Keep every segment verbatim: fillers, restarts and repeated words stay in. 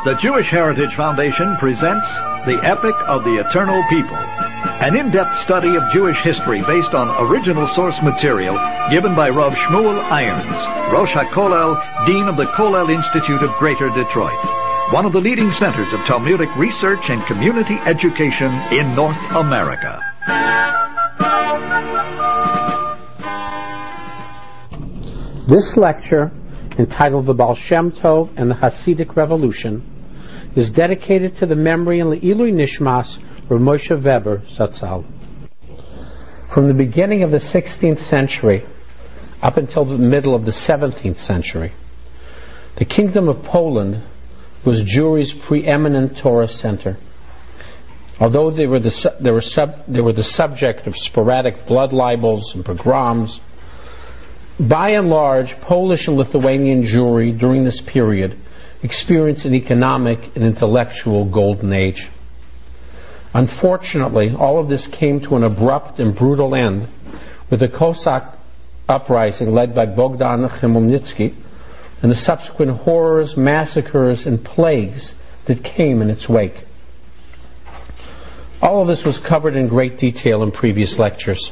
The Jewish Heritage Foundation presents The Epic of the Eternal People, an in-depth study of Jewish history based on original source material given by Rav Shmuel Irons, Rosh HaKollel, Dean of the Kollel Institute of Greater Detroit, one of the leading centers of Talmudic research and community education in North America. This lecture, entitled The Baal Shem Tov and the Hasidic Revolution, is dedicated to the memory and Le'ilui Nishmas Rav Moshe Weber Zatzal. From the beginning of the sixteenth century up until the middle of the seventeenth century, the Kingdom of Poland was Jewry's preeminent Torah center. Although they were the, they were sub, they were the subject of sporadic blood libels and pogroms, by and large, Polish and Lithuanian Jewry during this period experienced an economic and intellectual golden age. Unfortunately, all of this came to an abrupt and brutal end with the Cossack uprising led by Bogdan Khmelnytsky and the subsequent horrors, massacres, and plagues that came in its wake. All of this was covered in great detail in previous lectures.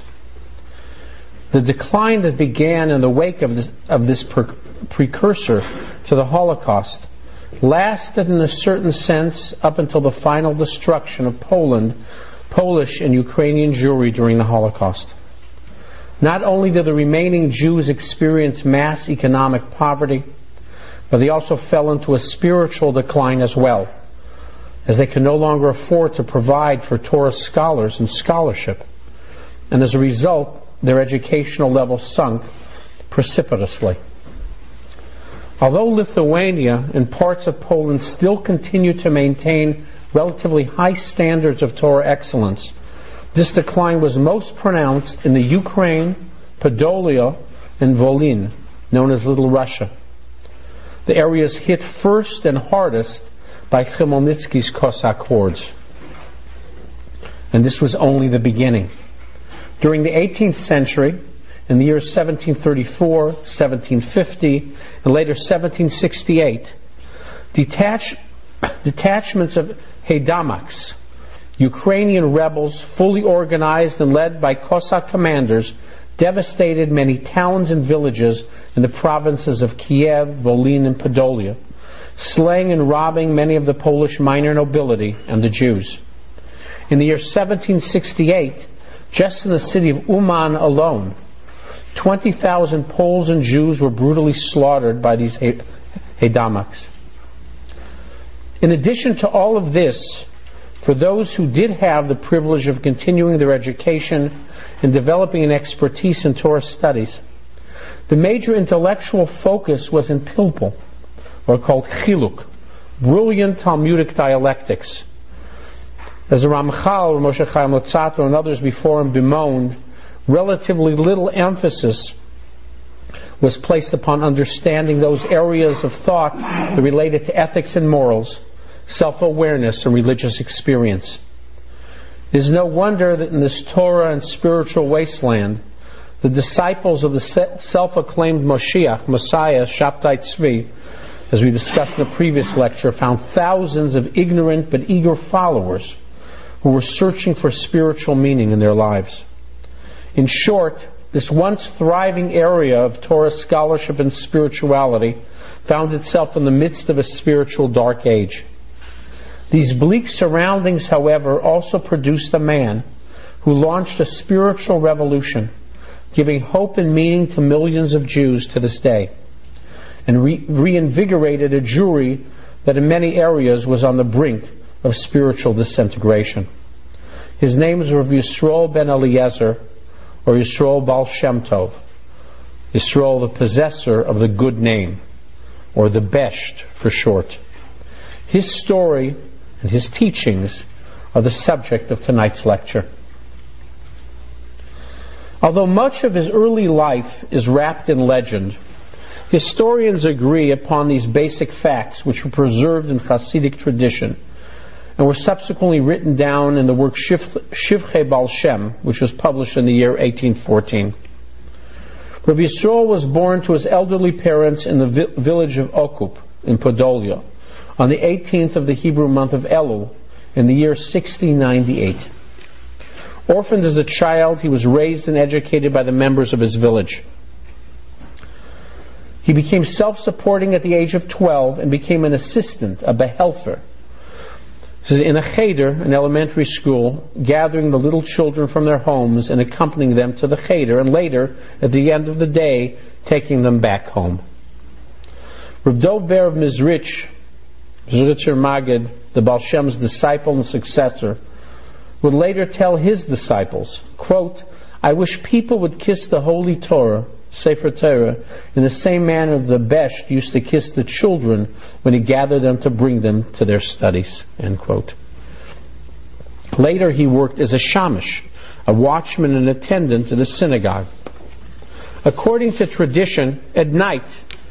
The decline that began in the wake of this, of this per, precursor to the Holocaust lasted in a certain sense up until the final destruction of Poland, Polish and Ukrainian Jewry during the Holocaust. Not only did the remaining Jews experience mass economic poverty, but they also fell into a spiritual decline as well, as they could no longer afford to provide for Torah scholars and scholarship. And as a result, their educational level sunk precipitously. Although Lithuania and parts of Poland still continue to maintain relatively high standards of Torah excellence, this decline was most pronounced in the Ukraine, Podolia, and Volyn, known as Little Russia. The areas hit first and hardest by Khmelnytsky's Cossack hordes. And this was only the beginning. During the eighteenth century, in the years seventeen thirty-four, seventeen fifty, and later seventeen sixty-eight, detach, detachments of Haidamaks, Ukrainian rebels fully organized and led by Cossack commanders, devastated many towns and villages in the provinces of Kiev, Volyn, and Podolia, slaying and robbing many of the Polish minor nobility and the Jews. In the year seventeen sixty-eight, just in the city of Uman alone, twenty thousand Poles and Jews were brutally slaughtered by these Haidamaks. In addition to all of this, for those who did have the privilege of continuing their education and developing an expertise in Torah studies, the major intellectual focus was in Pilpul, or called Chiluk, brilliant Talmudic dialectics. As the Ramchal, Moshe Chaim Lotzato, and others before him bemoaned, relatively little emphasis was placed upon understanding those areas of thought that related to ethics and morals, self-awareness, and religious experience. It is no wonder that in this Torah and spiritual wasteland, the disciples of the self-acclaimed Moshiach, Messiah, Shabtai Tzvi, as we discussed in the previous lecture, found thousands of ignorant but eager followers who were searching for spiritual meaning in their lives. In short, this once thriving area of Torah scholarship and spirituality found itself in the midst of a spiritual dark age. These bleak surroundings, however, also produced a man who launched a spiritual revolution, giving hope and meaning to millions of Jews to this day, and re- reinvigorated a Jewry that in many areas was on the brink of spiritual disintegration. His name is Rav Yisroel ben Eliezer, or Yisroel Baal Shem Tov, Yisroel, the possessor of the good name, or the Besht for short. His story and his teachings are the subject of tonight's lecture. Although much of his early life is wrapped in legend, historians agree upon these basic facts which were preserved in Hasidic tradition and were subsequently written down in the work Shivchei Baal Shem, which was published in the year eighteen fourteen. Rav Yisroel was born to his elderly parents in the vi- village of Okup in Podolia, on the eighteenth of the Hebrew month of Elul in the year sixteen ninety-eight. Orphaned as a child, he was raised and educated by the members of his village. He became self-supporting at the age of twelve and became an assistant, a behelfer, in a cheder, an elementary school, gathering the little children from their homes and accompanying them to the cheder, and later, at the end of the day, taking them back home. Reb Dov Ber of Mizrich, Zritzer Magid, the Baal Shem's disciple and successor, would later tell his disciples, quote, "I wish people would kiss the Holy Torah, Sefer Torah, in the same manner the Besht used to kiss the children when he gathered them to bring them to their studies." End quote. Later he worked as a shamish, a watchman and attendant at a synagogue. According to tradition, at night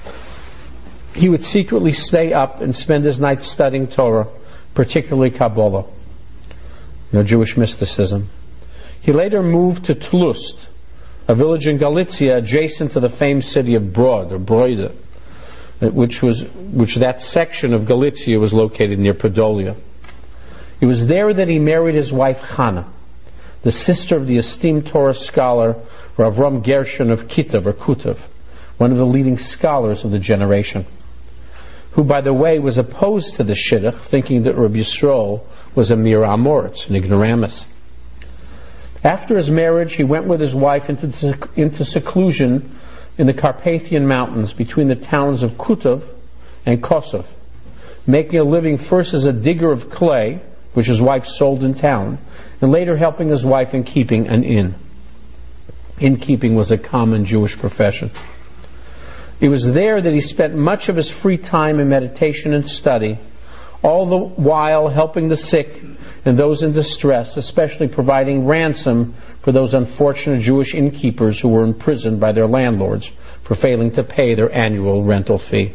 he would secretly stay up and spend his night studying Torah, particularly Kabbalah, you know, Jewish mysticism. He later moved to Tlust, a village in Galicia adjacent to the famed city of Brod, or Broide, which was which that section of Galicia was located near Podolia. It was there that he married his wife Chana, the sister of the esteemed Torah scholar Rav Ram Gershon of Kitav, or Kutav, one of the leading scholars of the generation, who, by the way, was opposed to the Shidduch, thinking that Rabbi Yisrael was a mere Amoritz, an ignoramus. After his marriage, he went with his wife into, into seclusion in the Carpathian Mountains between the towns of Kutav and Kosov, making a living first as a digger of clay, which his wife sold in town, and later helping his wife in keeping an inn. Innkeeping was a common Jewish profession. It was there that he spent much of his free time in meditation and study, all the while helping the sick and those in distress, especially providing ransom for those unfortunate Jewish innkeepers who were imprisoned by their landlords for failing to pay their annual rental fee.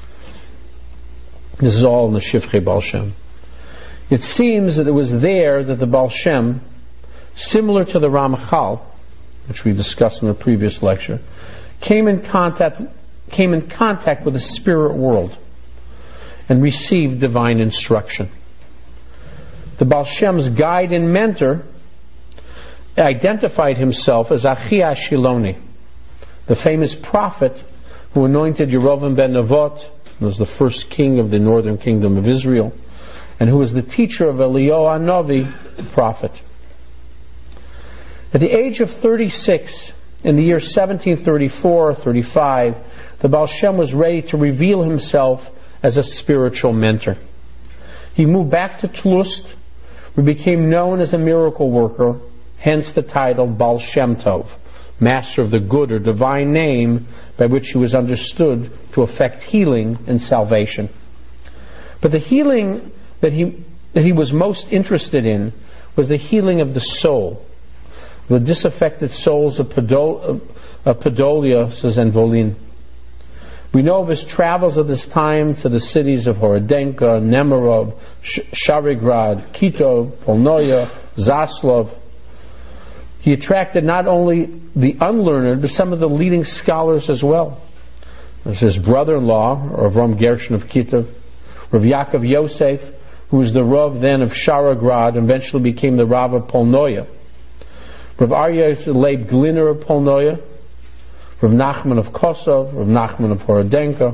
This is all in the Shifchei Baal Shem. It seems that it was there that the Baal Shem, similar to the Ramchal, which we discussed in the previous lecture, came in contact came in contact with the spirit world and received divine instruction. The Baal Shem's guide and mentor identified himself as Achia Shiloni, the famous prophet who anointed Yerovam ben Nevat, who was the first king of the northern kingdom of Israel, and who was the teacher of Eliyahu HaNavi, the prophet. At the age of thirty-six, in the year seventeen thirty-four or thirty-five, the Baal Shem was ready to reveal himself as a spiritual mentor. He moved back to Tlust, where he became known as a miracle worker, hence the title Baal Shem Tov, master of the good or divine name by which he was understood to effect healing and salvation. But the healing that he that he was most interested in was the healing of the soul, the disaffected souls of, Podol, of Podolios and Volin. We know of his travels at this time to the cities of Horodenka, Nemirov, Sharigrad, Kitov, Polnoya, Zaslov. He attracted not only the unlearned, but some of the leading scholars as well. There's his brother-in-law, Rav Ram Gershon of Kitov, Rav Yaakov Yosef, who was the Rav then of Sharigrad, and eventually became the Rav of Polnoya. Rav Aryeh Leib Gliner of Polnoya, Rav Nachman of Kosov, Rav Nachman of Horodenka.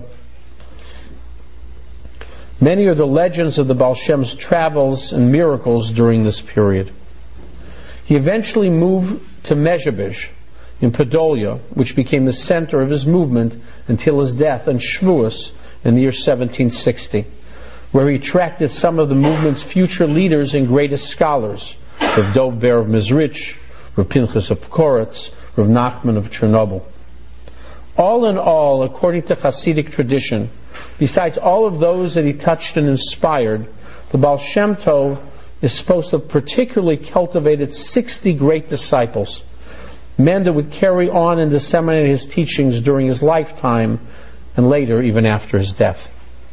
Many are the legends of the Baal Shem's travels and miracles during this period. He eventually moved to Mezhebish in Podolia, which became the center of his movement until his death on Shavuos in the year seventeen sixty, where he attracted some of the movement's future leaders and greatest scholars, Rav Dov Ber of Mizrich, Rav Pinchas of Koretz, Rav Nachman of Chernobyl. All in all, according to Hasidic tradition, besides all of those that he touched and inspired, the Baal Shem Tov is supposed to have particularly cultivated sixty great disciples, men that would carry on and disseminate his teachings during his lifetime and later even after his death.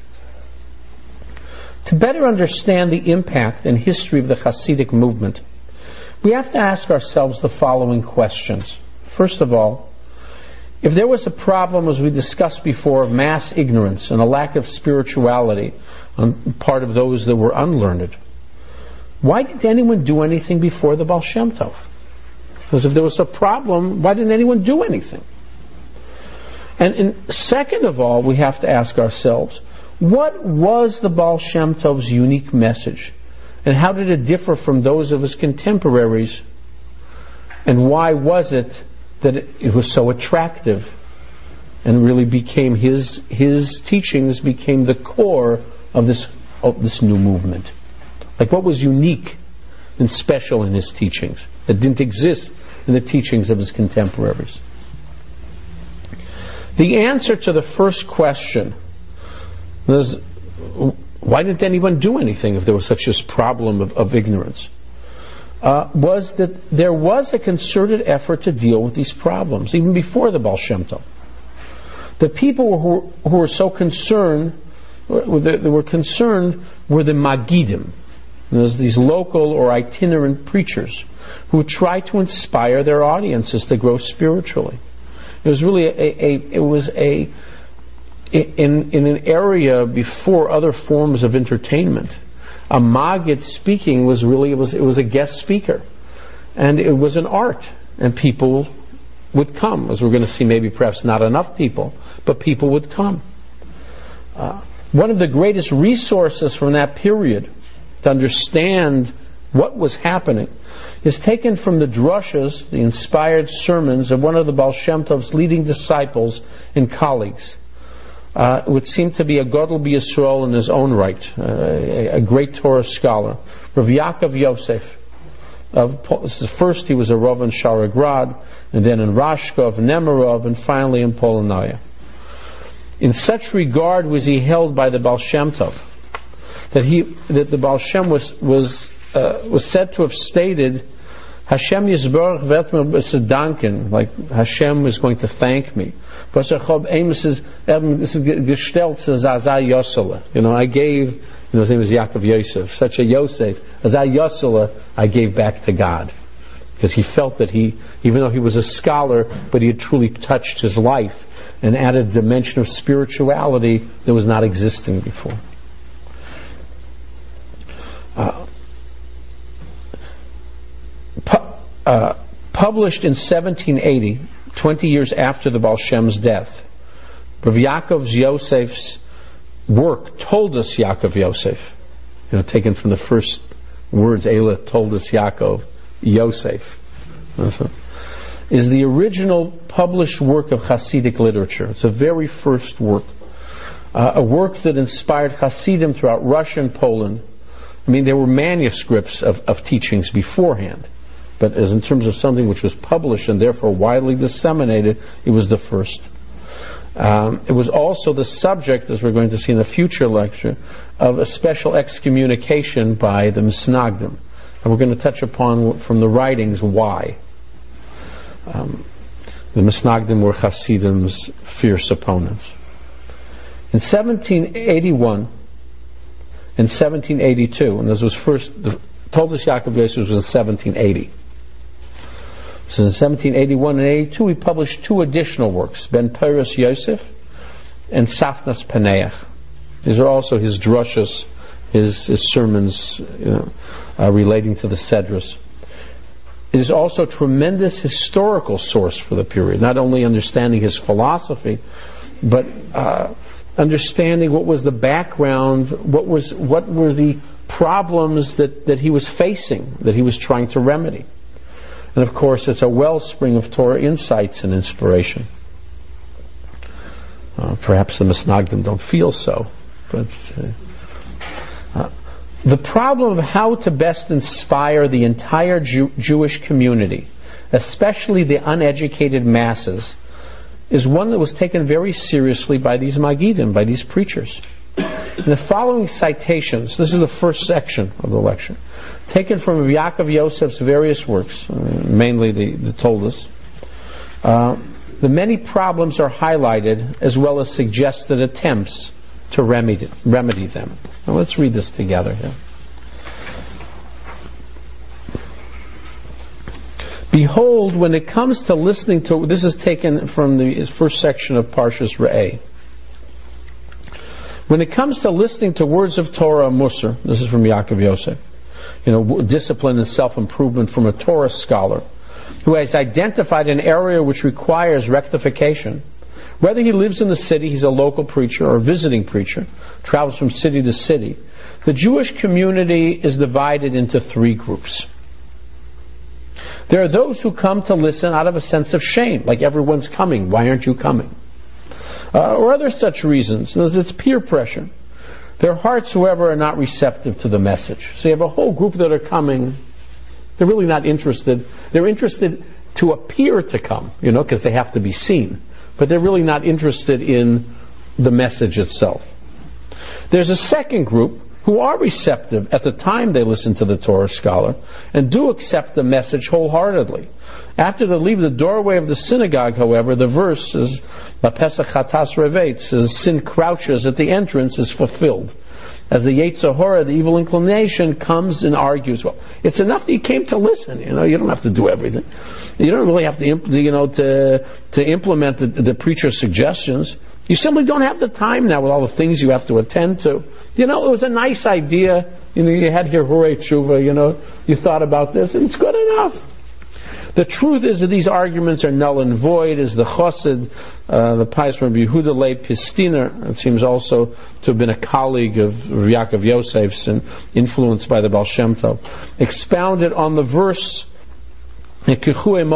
To better understand the impact and history of the Hasidic movement, we have to ask ourselves the following questions. First of all, if there was a problem, as we discussed before, of mass ignorance and a lack of spirituality on part of those that were unlearned. Why didn't anyone do anything before the Baal Shem Tov? Because if there was a problem, why didn't anyone do anything? And, and second of all, we have to ask ourselves, what was the Baal Shem Tov's unique message? And how did it differ from those of his contemporaries? And why was it that it, it was so attractive and really became his his teachings became the core of this of this new movement? Like, what was unique and special in his teachings that didn't exist in the teachings of his contemporaries? The answer to the first question was, why didn't anyone do anything if there was such a problem of, of ignorance? Uh, was that there was a concerted effort to deal with these problems, even before the Baal Shem Tov. The people who, who were so concerned, they were concerned, were the Magidim. There's these local or itinerant preachers who try to inspire their audiences to grow spiritually. It was really a, a it was a in in an area before other forms of entertainment. A Maggid speaking was really it was it was a guest speaker, and it was an art, and people would come, as we're going to see. Maybe perhaps not enough people, but people would come. Uh, one of the greatest resources from that period to understand what was happening is taken from the drushas, the inspired sermons of one of the Baal Shem Tov's leading disciples and colleagues. Uh, it would seem to be a Gadol B'Yisrael in his own right, uh, a, a great Torah scholar, Rav Yaakov Yosef. Of, first he was a Rav in Sharograd, and then in Rashkov, Nemirov, and finally in Polonaya. In such regard was he held by the Baal Shem Tov that he that the Baal Shem was was uh, was said to have stated, Hashem Yisborach vet mir besedanken, like Hashem is going to thank me. You know, I gave, you know, his name was Yaakov Yosef, such a Yosef, as I Yosela, I gave back to God. Because he felt that he, even though he was a scholar, but he had truly touched his life and added a dimension of spirituality that was not existing before. Uh, pu- uh, published in seventeen eighty, twenty years after the Baal Shem's death, Rav Yaakov Yosef's work, Told Us Yaakov Yosef, you know, taken from the first words, Eila told us Yaakov, Yosef, is the original published work of Hasidic literature. It's the very first work. Uh, a work that inspired Hasidim throughout Russia and Poland. I mean, there were manuscripts of, of teachings beforehand, but as in terms of something which was published and therefore widely disseminated, it was the first. Um, it was also the subject, as we're going to see in a future lecture, of a special excommunication by the Misnagdim. And we're going to touch upon from the writings why. Um, the Misnagdim were Hasidim's fierce opponents. In seventeen eighty-one and seventeen eighty-two, and this was first, the Told Us Yaakov Yosef was in seventeen eighty. So in seventeen eighty-one and eighty-two, he published two additional works, Ben Peres Yosef and Safnas Paneach. These are also his drushas, his, his sermons, you know, uh, relating to the Sedras. It is also a tremendous historical source for the period, not only understanding his philosophy, but uh, understanding what was the background, what was what were the problems that, that he was facing, that he was trying to remedy. And of course, it's a wellspring of Torah insights and inspiration. Uh, perhaps the Misnagdim don't feel so, but uh, uh, the problem of how to best inspire the entire Jew- Jewish community, especially the uneducated masses, is one that was taken very seriously by these Magidim, by these preachers. In the following citations, this is the first section of the lecture, taken from Yaakov Yosef's various works, uh, mainly the, the Told Us. Uh, the many problems are highlighted, as well as suggested attempts to remedy, remedy them. Now let's read this together here. Behold, when it comes to listening to, this is taken from the first section of Parshas Re'eh. When it comes to listening to words of Torah Musar, this is from Yaakov Yosef, you know, discipline and self-improvement from a Torah scholar who has identified an area which requires rectification. Whether he lives in the city, he's a local preacher, or a visiting preacher, travels from city to city, the Jewish community is divided into three groups. There are those who come to listen out of a sense of shame, like everyone's coming, why aren't you coming? Uh, or other such reasons. It's peer pressure. Their hearts, however, are not receptive to the message. So you have a whole group that are coming. They're really not interested. They're interested to appear to come, you know, because they have to be seen. But they're really not interested in the message itself. There's a second group who are receptive at the time they listen to the Torah scholar and do accept the message wholeheartedly. After they leave the doorway of the synagogue, however, the verse is Pesach Chatas Revet, says sin crouches at the entrance, is fulfilled. As the Yetzer Hara, the evil inclination, comes and argues. Well, it's enough that you came to listen. You know, you don't have to do everything. You don't really have to, you know, to to implement the, the preacher's suggestions. You simply don't have the time now with all the things you have to attend to. You know, it was a nice idea. You know, you had here Hurei Tshuva. You know, you thought about this, and it's good enough. The truth is that these arguments are null and void, as the Chassid, uh, the pious Rabbi Yehuda Leib Pistiner, it seems also to have been a colleague of Yaakov Yosef's and influenced by the Baal Shem Tov, expounded on the verse, Take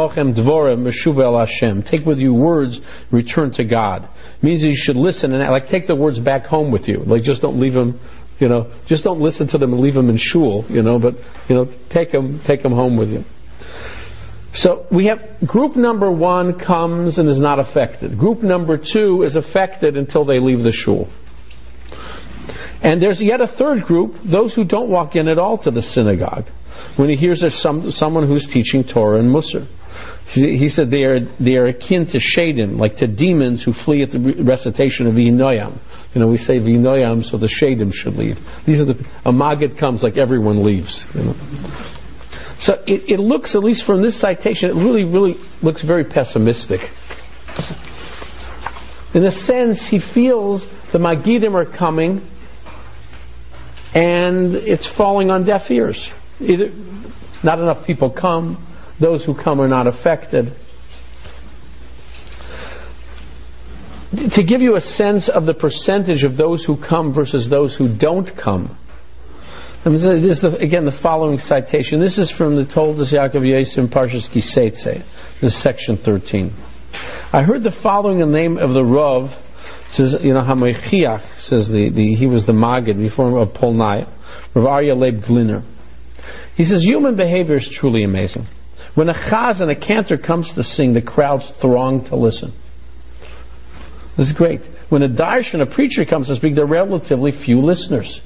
with you words, return to God. It means that you should listen and like take the words back home with you. Like just don't leave them, you know, just don't listen to them and leave them in shul, you know, but, you know, take them, take them home with you. So we have group number one comes and is not affected. Group number two is affected until they leave the shul. And there's yet a third group, those who don't walk in at all to the synagogue. When he hears there's some, someone who's teaching Torah and Musar. He, he said they are, they are akin to shadim, like to demons who flee at the recitation of V'inoyam. You know, we say V'inoyam, so the shadim should leave. These are the, a Maggid comes like everyone leaves. You know. So it, it looks, at least from this citation, it really, really looks very pessimistic. In a sense, he feels the Magidim are coming and it's falling on deaf ears. Either not enough people come, those who come are not affected. To give you a sense of the percentage of those who come versus those who don't come, this is the, again the following citation. This is from the Toldos Yaakov Yosef in Parshas Kiseitze. This is section thirteen. I heard the following in the name of the Rav. Says, you know, Hamechiach says the, the he was the Maggid before of Polnai, Rav Aryeh Leib Gliner. He says human behavior is truly amazing. When a chaz and a cantor comes to sing, the crowds throng to listen. This is great. When a darshan and a preacher comes to speak, there are relatively few listeners.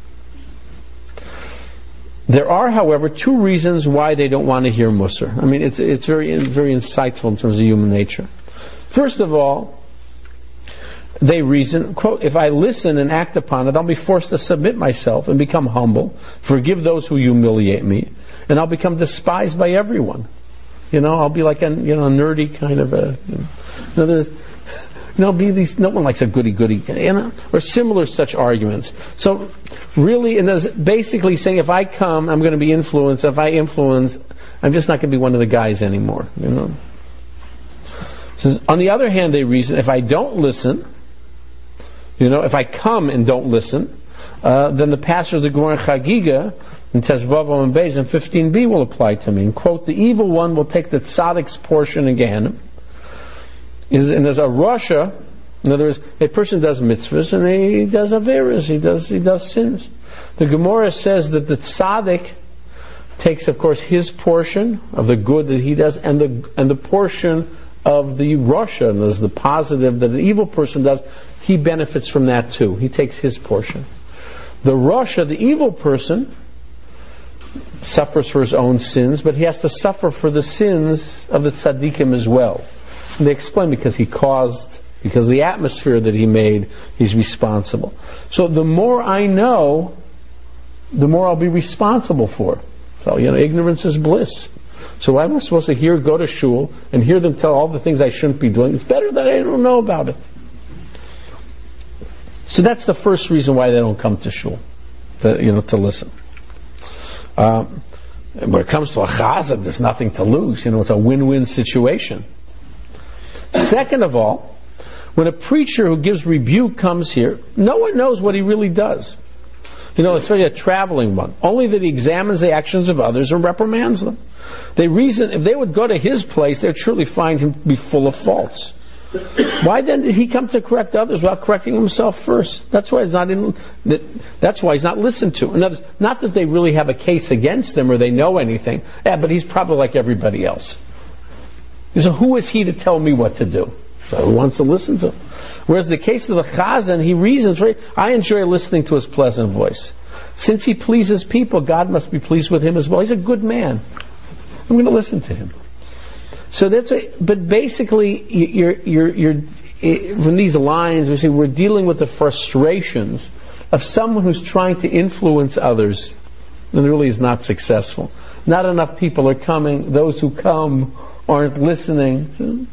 There are, however, two reasons why they don't want to hear Musar. I mean, it's it's very it's very insightful in terms of human nature. First of all, they reason, quote, if I listen and act upon it, I'll be forced to submit myself and become humble, forgive those who humiliate me, and I'll become despised by everyone. You know, I'll be like a you know a nerdy kind of a you know, you know there's No, be these. No one likes a goody goody, you know, or similar such arguments. So, really, and there's basically saying, if I come, I'm going to be influenced. If I influence, I'm just not going to be one of the guys anymore. You know. So, on the other hand, they reason, if I don't listen, you know, if I come and don't listen, uh, then the passage of the Gemara Chagiga in Tezvav and Beis and fifteen b will apply to me. And quote, the evil one will take the tzaddik's portion in Gehenna. Is, and there's a rasha, in other words, a person does mitzvahs and he does averas, he does he does sins. The Gemara says that the tzaddik takes, of course, his portion of the good that he does, and the and the portion of the rasha, and there's the positive that an evil person does, he benefits from that too. He takes his portion. The rasha, the evil person, suffers for his own sins, but he has to suffer for the sins of the tzaddikim as well. And they explain because he caused, because the atmosphere that he made, he's responsible. So the more I know, the more I'll be responsible for. So, you know, ignorance is bliss. So why am I supposed to hear, go to shul, and hear them tell all the things I shouldn't be doing? It's better that I don't know about it. So that's the first reason why they don't come to shul, to, you know, to listen. Um, when it comes to a chazan, there's nothing to lose. You know, it's a win-win situation. Second of all, when a preacher who gives rebuke comes here, no one knows what he really does. You know, especially a traveling one. Only that he examines the actions of others and reprimands them. They reason, if they would go to his place, they'd surely find him to be full of faults. Why then did he come to correct others without correcting himself first? That's why he's not in, that, that's why he's not listened to. In other words, not that they really have a case against him or they know anything. Yeah, but he's probably like everybody else. So who is he to tell me what to do? So who wants to listen to him? Whereas the case of the chazan, he reasons, right? I enjoy listening to his pleasant voice. Since he pleases people, God must be pleased with him as well. He's a good man. I'm going to listen to him. So that's what, but basically, you're, you're, you're, from these lines, we see we're dealing with the frustrations of someone who's trying to influence others and really is not successful. Not enough people are coming. Those who come aren't listening.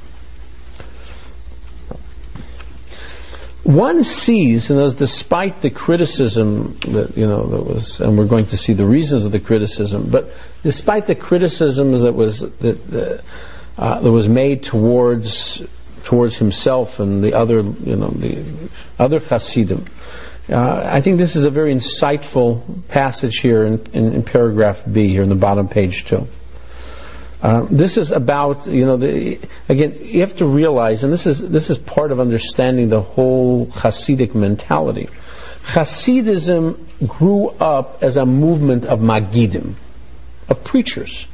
One sees, and as despite the criticism that, you know, that was, and we're going to see the reasons of the criticism, but despite the criticisms that was that uh, that was made towards towards himself and the other, you know, the other Hasidim, uh, I think this is a very insightful passage here in, in, in paragraph B here in the bottom page too. Uh, this is about, you know, the, again, you have to realize, and this is this is part of understanding the whole Hasidic mentality. Hasidism grew up as a movement of Magidim, of preachers.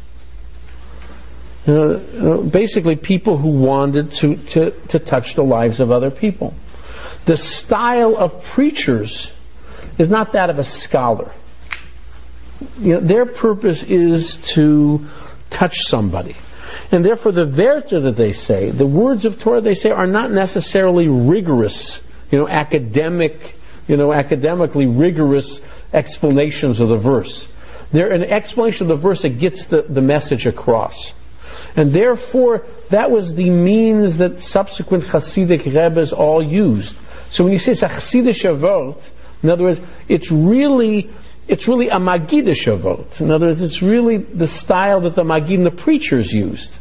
You know, you know, basically people who wanted to, to, to touch the lives of other people. The style of preachers is not that of a scholar. You know, their purpose is to touch somebody. And therefore the Wörter that they say, the words of Torah they say, are not necessarily rigorous, you know, academic, you know, academically rigorous explanations of the verse. They're an explanation of the verse that gets the, the message across. And therefore, that was the means that subsequent Hasidic Rebbes all used. So when you say it's a Hasidic Avot, in other words, it's really It's really a Magidish Avot. In other words, it's really the style that the Magid, the preachers, used.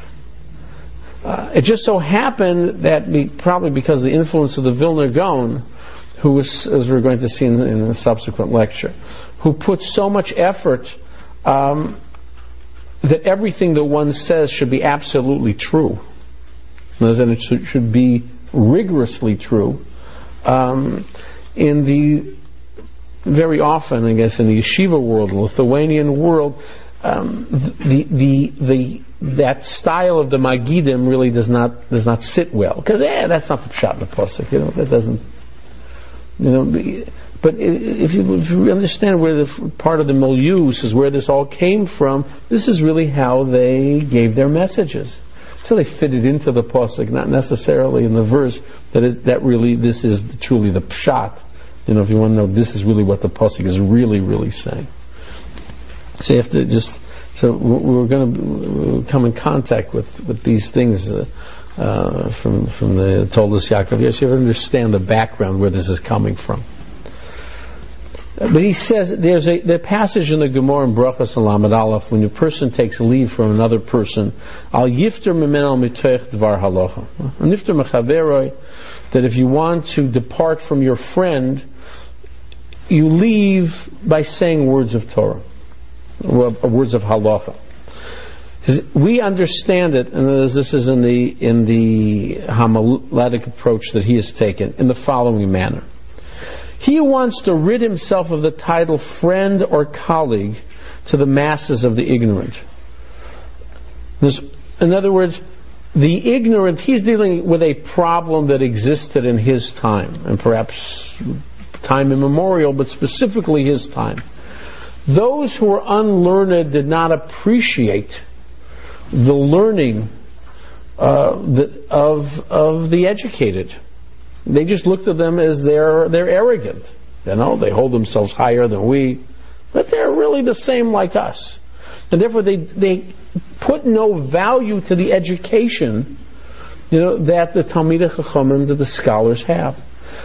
Uh, it just so happened that, be, probably because of the influence of the Vilna Gaon, who was, as we're going to see in, in the subsequent lecture, who put so much effort um, that everything that one says should be absolutely true. And it should, should be rigorously true. Um, in the Very often, I guess, in the yeshiva world, the Lithuanian world, um, the the the that style of the Magidim really does not does not sit well, because eh, that's not the pshat in the pasuk. You know, that doesn't. You know, but if you, if you understand where the part of the milieu is where this all came from, this is really how they gave their messages. So they fit it into the pasuk, not necessarily in the verse that it, that really this is truly the pshat. You know, if you want to know, this is really what the pasuk is really, really saying. So you have to just, so we're going to come in contact with, with these things uh, uh, from from the Toldos Yaakov. Yes, you have to understand the background where this is coming from. But he says there's a the passage in the Gemara in Brachos and Lamed Aleph when a person takes leave from another person, al yifter mimeno mitoich dvar halacha, al yifter mechaveroi, that if you want to depart from your friend, you leave by saying words of Torah, words of halacha. We understand it, and this is in the in the homiletic approach that he has taken, in the following manner. He wants to rid himself of the title friend or colleague to the masses of the ignorant. There's, in other words, the ignorant, he's dealing with a problem that existed in his time, and perhaps time immemorial, but specifically his time. Those who were unlearned did not appreciate the learning uh, the, of of the educated. They just looked at them as they're they're arrogant. You know, they hold themselves higher than we, but they're really the same like us. And therefore, they they put no value to the education, you know, that the Talmidei Chachamim, that the scholars have.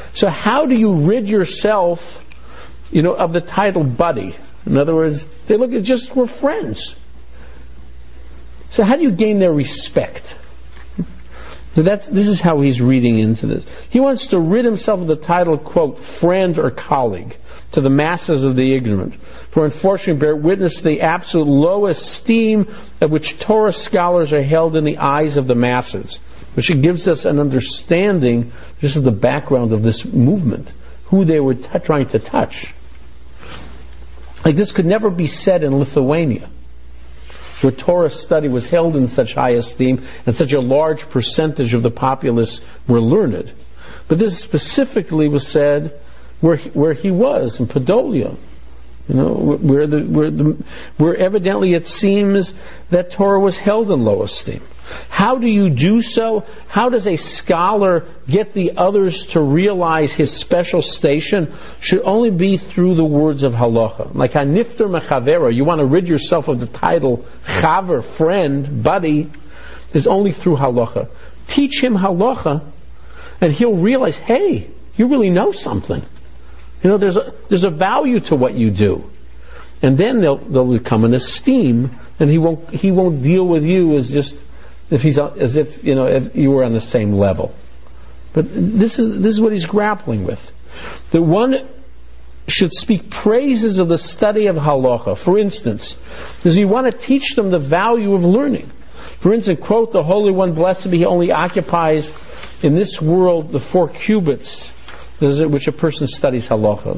So how do you rid yourself, you know, of the title buddy? In other words, they look at just, we're friends. So how do you gain their respect? So that's, this is how he's reading into this. He wants to rid himself of the title, quote, friend or colleague, to the masses of the ignorant. For unfortunately, bear witness to the absolute low esteem at which Torah scholars are held in the eyes of the masses, which it gives us an understanding just of the background of this movement, who they were t- trying to touch. Like this could never be said in Lithuania, where Torah study was held in such high esteem and such a large percentage of the populace were learned. But this specifically was said where he, where he was, in Podolia, you know, where the where the where evidently it seems that Torah was held in low esteem. How do you do so? How does a scholar get the others to realize his special station? Should only be through the words of halacha. Like hanifter mechavera, you want to rid yourself of the title chaver, friend, buddy, is only through halacha. Teach him halacha, and he'll realize, hey, you really know something. You know, there's a there's a value to what you do, and then they'll they'll become an esteem, and he won't he won't deal with you as just if he's as if you know if you were on the same level. But this is this is what he's grappling with. The one should speak praises of the study of halacha. For instance, does he want to teach them the value of learning? For instance, quote, the Holy One, blessed be He, only occupies in this world the four cubits which a person studies halacha.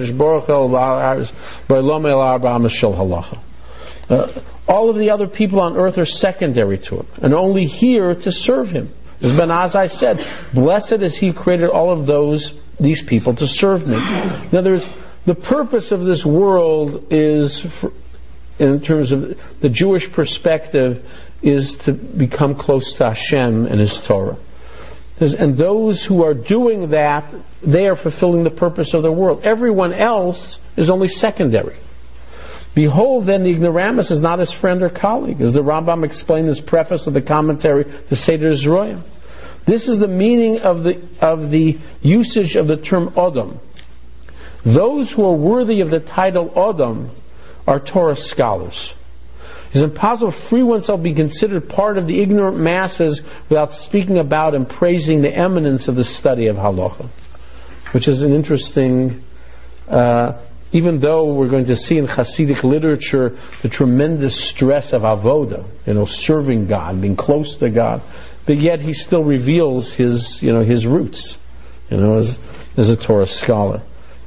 Uh, all of the other people on earth are secondary to him, and only here to serve him. As Ben Azai said, blessed is He created all of those, these people, to serve me. In other words, the purpose of this world is, for, in terms of the Jewish perspective, is to become close to Hashem and His Torah. And those who are doing that, they are fulfilling the purpose of the world. Everyone else is only secondary. Behold, then, the ignoramus is not his friend or colleague, as the Rambam explained in his preface of the commentary to Seder Zroyim. This is the meaning of the of the usage of the term Odom. Those who are worthy of the title Odom are Torah scholars. It is impossible to free oneself be considered part of the ignorant masses without speaking about and praising the eminence of the study of halacha, which is an interesting. Uh, even though we're going to see in Hasidic literature the tremendous stress of avoda, you know, serving God, being close to God, but yet he still reveals his, you know, his roots, you know, as, as a Torah scholar.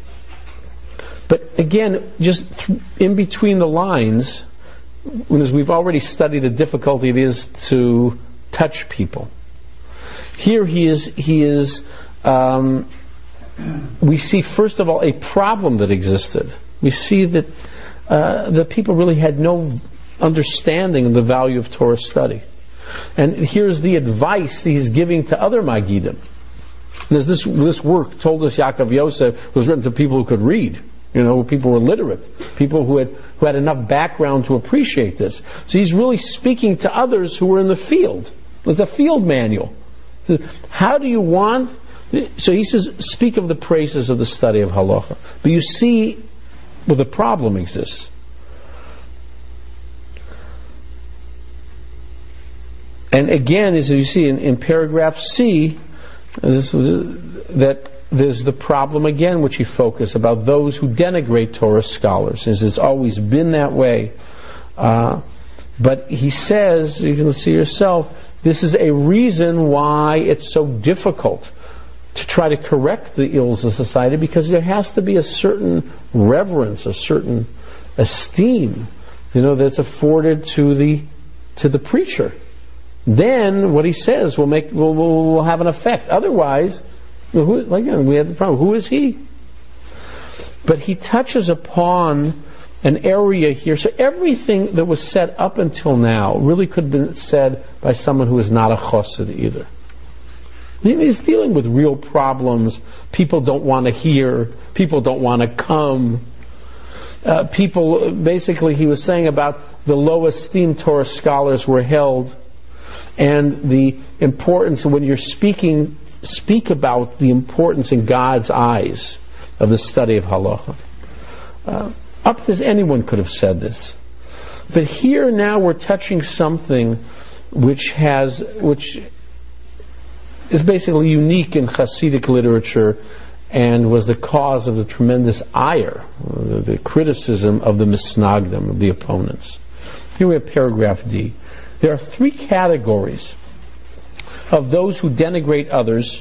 But again, just th- in between the lines, as we've already studied the difficulty it is to touch people. Here he is, he is, um, we see first of all a problem that existed. We see that uh, the people really had no understanding of the value of Torah study. And here's the advice that he's giving to other Magidim. And as this, this work told us, Yaakov Yosef was written to people who could read. You know, people who were literate, people who had who had enough background to appreciate this. So he's really speaking to others who were in the field. It's a field manual. How do you want? So he says, speak of the praises of the study of halacha. But you see where the problem exists. And again, as you see in, in paragraph C, this was, that there's the problem again which he focused about those who denigrate Torah scholars. As it's always been that way. Uh, but he says, you can see yourself, this is a reason why it's so difficult to try to correct the ills of society, because there has to be a certain reverence, a certain esteem, you know, that's afforded to the to the preacher. Then what he says will make will will, will have an effect. Otherwise, who, like we had the problem. Who is he? But he touches upon an area here. So everything that was said up until now really could have been said by someone who is not a chassid either. He's dealing with real problems. People don't want to hear. People don't want to come. Uh, people, basically, he was saying about the low esteem Torah scholars were held, and the importance of when you're speaking speak about the importance in God's eyes of the study of halacha. Uh, up to this, anyone could have said this. But here now we're touching something which has, which is basically unique in Hasidic literature and was the cause of the tremendous ire, the, the criticism of the misnagdim, of the opponents. Here we have paragraph D. There are three categories of those who denigrate others,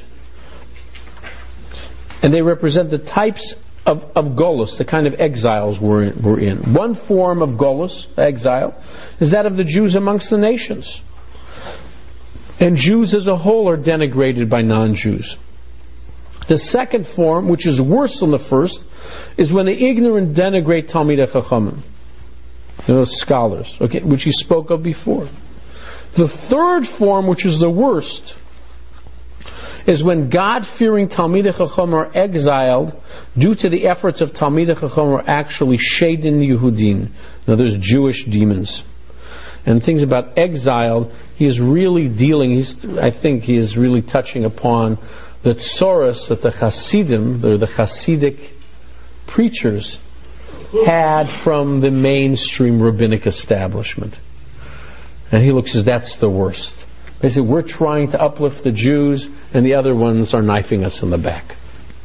and they represent the types of, of golus, the kind of exiles we're in, we're in. One form of golus, exile, is that of the Jews amongst the nations. And Jews as a whole are denigrated by non-Jews. The second form, which is worse than the first, is when the ignorant denigrate Talmidei Chachamim, you know, scholars, okay, which he spoke of before. The third form, which is the worst, is when God-fearing Talmidei Chacham are exiled due to the efforts of Talmidei Chacham are actually Shadin Yehudin. Now there's Jewish demons. And things about exile, he is really dealing, he's, I think he is really touching upon the tzoros that the Hasidim, or the Hasidic preachers, had from the mainstream rabbinic establishment. And he looks as that's the worst. Basically, we're trying to uplift the Jews, and the other ones are knifing us in the back.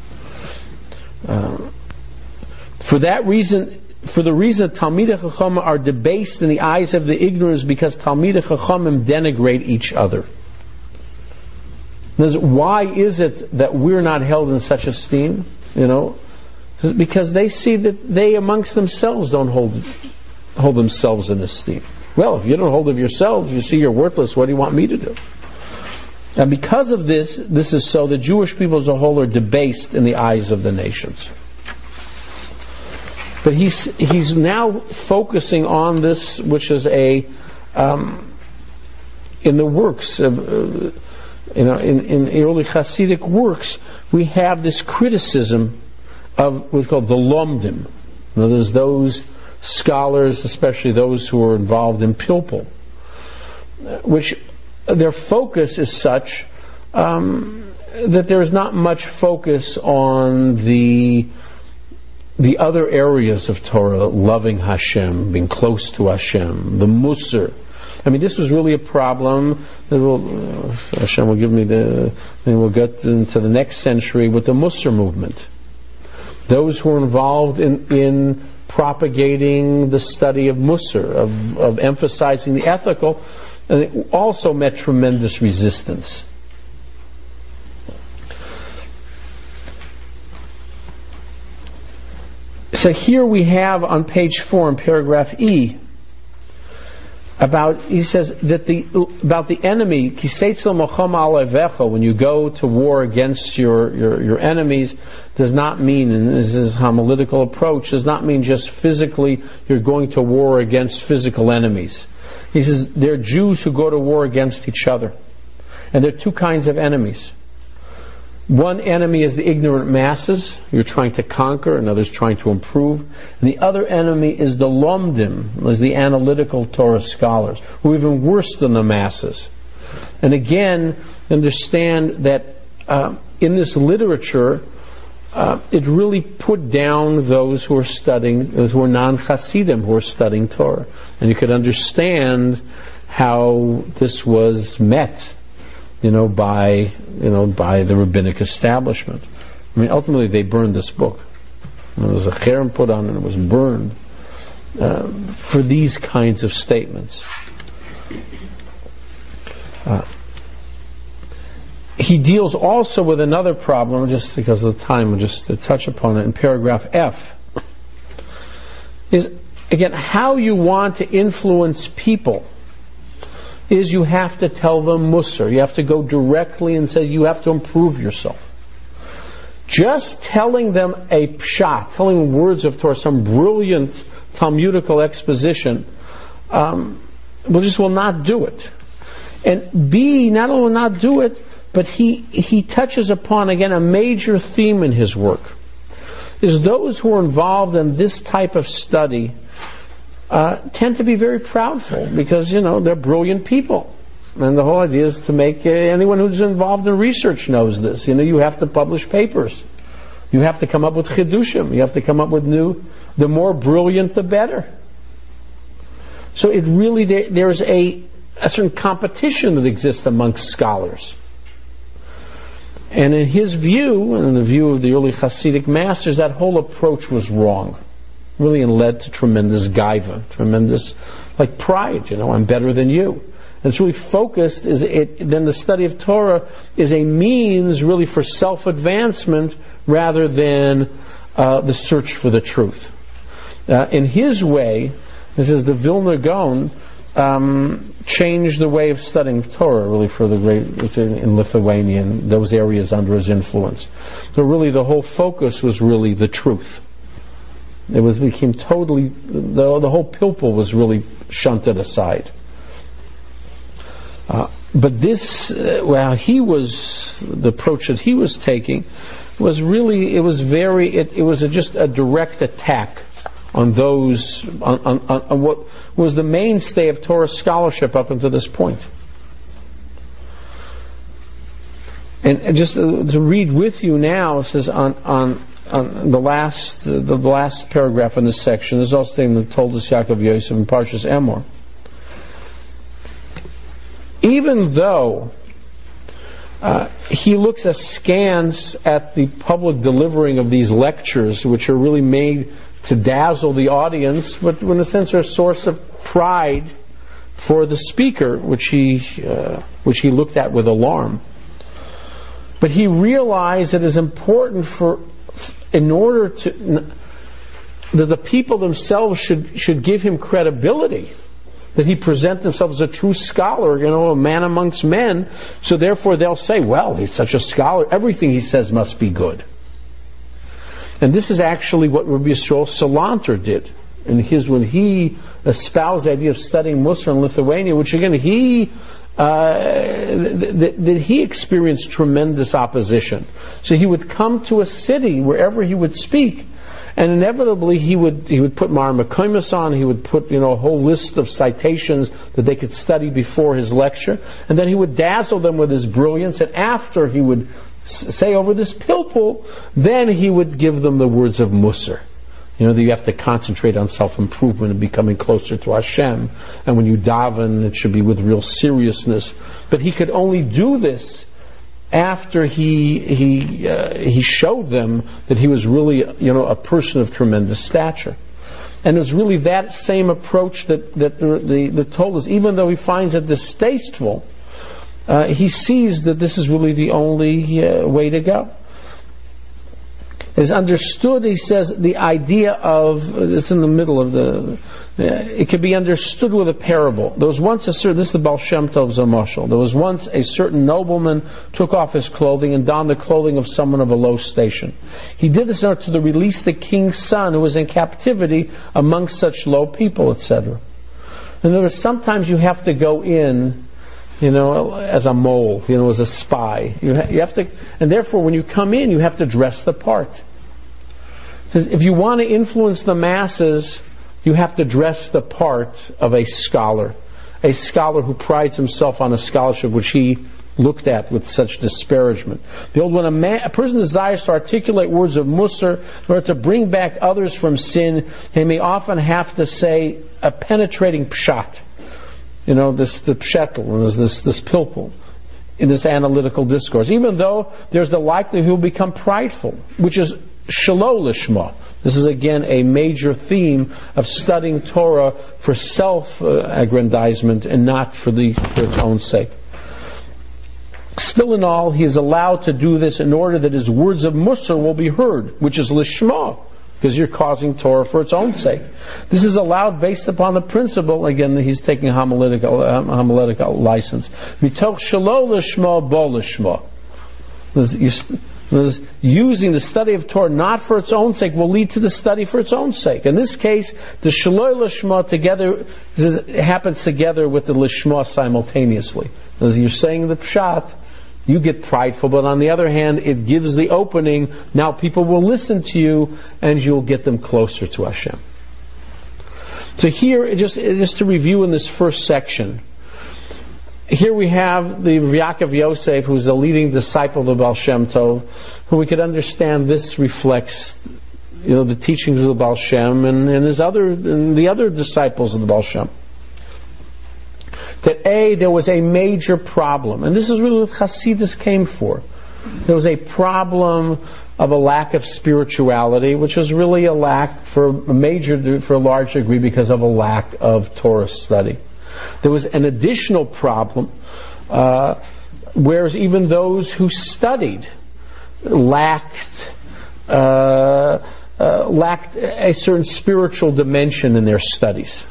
Uh, for that reason, for the reason that Talmidei Chacham are debased in the eyes of the ignorant, because Talmidei Chachamim denigrate each other. Why is it that we're not held in such esteem? You know, because they see that they amongst themselves don't hold hold themselves in esteem. Well, if you don't hold of yourselves, you see you're worthless, what do you want me to do? And because of this, this is so, the Jewish people as a whole are debased in the eyes of the nations. But he's he's now focusing on this, which is a um, in the works of uh, you know in, in early Hasidic works, we have this criticism of what's called the lomdim. Now, there's those scholars, especially those who are involved in pilpul, which their focus is such um, that there is not much focus on the the other areas of Torah, loving Hashem, being close to Hashem, the Musar. I mean, this was really a problem that will, uh, Hashem will give me the, then we'll get into the next century with the Musar movement. Those who are involved in, in propagating the study of Musar, of, of emphasizing the ethical, and it also met tremendous resistance. So here we have on page four in paragraph E about, he says that the about the enemy, when you go to war against your, your, your enemies, does not mean, and this is homiletical approach, does not mean just physically you're going to war against physical enemies. He says there are Jews who go to war against each other. And there are two kinds of enemies. One enemy is the ignorant masses you're trying to conquer, another is trying to improve. And the other enemy is the lomdim, is the analytical Torah scholars, who are even worse than the masses. And again, understand that uh, in this literature, uh, it really put down those who are studying, those who are non-Hasidim, who are studying Torah. And you could understand how this was met, you know, by you know by the rabbinic establishment. I mean, ultimately they burned this book. There was a cherem put on and it was burned uh, for these kinds of statements. Uh, he deals also with another problem, just because of the time, just to touch upon it in paragraph F. Is again how you want to influence people. Is you have to tell them Musar. You have to go directly and say you have to improve yourself. Just telling them a pshat, telling them words of Torah, some brilliant Talmudical exposition, um, well, just will not do it. And B, not only will not do it, but he he touches upon again a major theme in his work. Is those who are involved in this type of study Uh, tend to be very proudful because, you know, they're brilliant people. And the whole idea is to make, uh, anyone who's involved in research knows this. You know, you have to publish papers. You have to come up with chidushim. You have to come up with new, the more brilliant, the better. So it really, there, there's a, a certain competition that exists amongst scholars. And in his view, and in the view of the early Hasidic masters, that whole approach was wrong. Really, and led to tremendous gaiva, tremendous, like pride, you know, I'm better than you. And it's really focused, is it, then the study of Torah is a means really for self-advancement rather than uh, the search for the truth. Uh, in his way, this is the Vilna Gaon, um, changed the way of studying Torah really for the great, in Lithuania and those areas under his influence. So really the whole focus was really the truth. It was became totally, the, the whole pilpul was really shunted aside. Uh, but this, uh, well, he was, the approach that he was taking was really, it was very, it, it was a, just a direct attack on those, on, on, on what was the mainstay of Torah scholarship up until this point. And, and just to, to read with you now, it says on, on, on the last, uh, the last paragraph in this section, there's also a thing that told us Yaakov Yosef in Parshas Emor. Even though uh, he looks askance at the public delivering of these lectures, which are really made to dazzle the audience, but in a sense are a source of pride for the speaker, which he uh, which he looked at with alarm. But he realized it is important for, in order to, that the people themselves should should give him credibility, that he present himself as a true scholar, you know, a man amongst men. So therefore they'll say, well, he's such a scholar, everything he says must be good. And this is actually what Rabbi Yisrael Salanter did. And his, when he espoused the idea of studying Musar in Lithuania, which again, he, uh, that th- he experienced tremendous opposition. So he would come to a city, wherever he would speak, and inevitably he would he would put Mar Mekoimus on, he would put, you know, a whole list of citations that they could study before his lecture, and then he would dazzle them with his brilliance, and after he would s- say over this pilpul, then he would give them the words of Musar. You know, that you have to concentrate on self-improvement and becoming closer to Hashem, and when you daven, it should be with real seriousness. But he could only do this after he he uh, he showed them that he was really, you know, a person of tremendous stature. And it was really that same approach that that the, the, the told us, even though he finds it distasteful, uh, he sees that this is really the only uh, way to go. Is understood, he says, the idea of, it's in the middle of the, it could be understood with a parable. There was once a certain, this is the Baal Shem Tov's Mashal. There was once a certain nobleman took off his clothing and donned the clothing of someone of a low station. He did this in order to release the king's son who was in captivity amongst such low people, et cetera. In other words, sometimes you have to go in, you know, as a mole, you know, as a spy. You, ha- you have to, and therefore, when you come in, you have to dress the part. Says, if you want to influence the masses, you have to dress the part of a scholar, a scholar who prides himself on a scholarship which he looked at with such disparagement. The old one: a, man, a person desires to articulate words of Musar in order to bring back others from sin, he may often have to say a penetrating pshat. You know, this the pshetel, this this, this pilpul, in this analytical discourse. Even though there's the likelihood he'll become prideful, which is shelo lishma. This is again a major theme of studying Torah for self-aggrandizement and not for the for its own sake. Still in all, he is allowed to do this in order that his words of Musar will be heard, which is lishma, because you're causing Torah for its own sake. This is allowed based upon the principle, again, he's taking a homiletic, uh, homiletic license. Mitoch shelo lishma bo lishma. Using the study of Torah not for its own sake will lead to the study for its own sake. In this case, the shelo lishma together happens together with the lishma simultaneously. As you're saying the pshat, you get prideful, but on the other hand, it gives the opening. Now people will listen to you, and you'll get them closer to Hashem. So here, just just to review in this first section, here we have the Yaakov Yosef, who's a leading disciple of the Baal Shem Tov, who we could understand this reflects, you know, the teachings of the Baal Shem and, and his other and the other disciples of the Baal Shem. That A, there was a major problem, and this is really what Hasidus came for. There was a problem of a lack of spirituality, which was really a lack for a major, for a large degree, because of a lack of Torah study. There was an additional problem, uh, whereas even those who studied lacked uh, uh, lacked a certain spiritual dimension in their studies.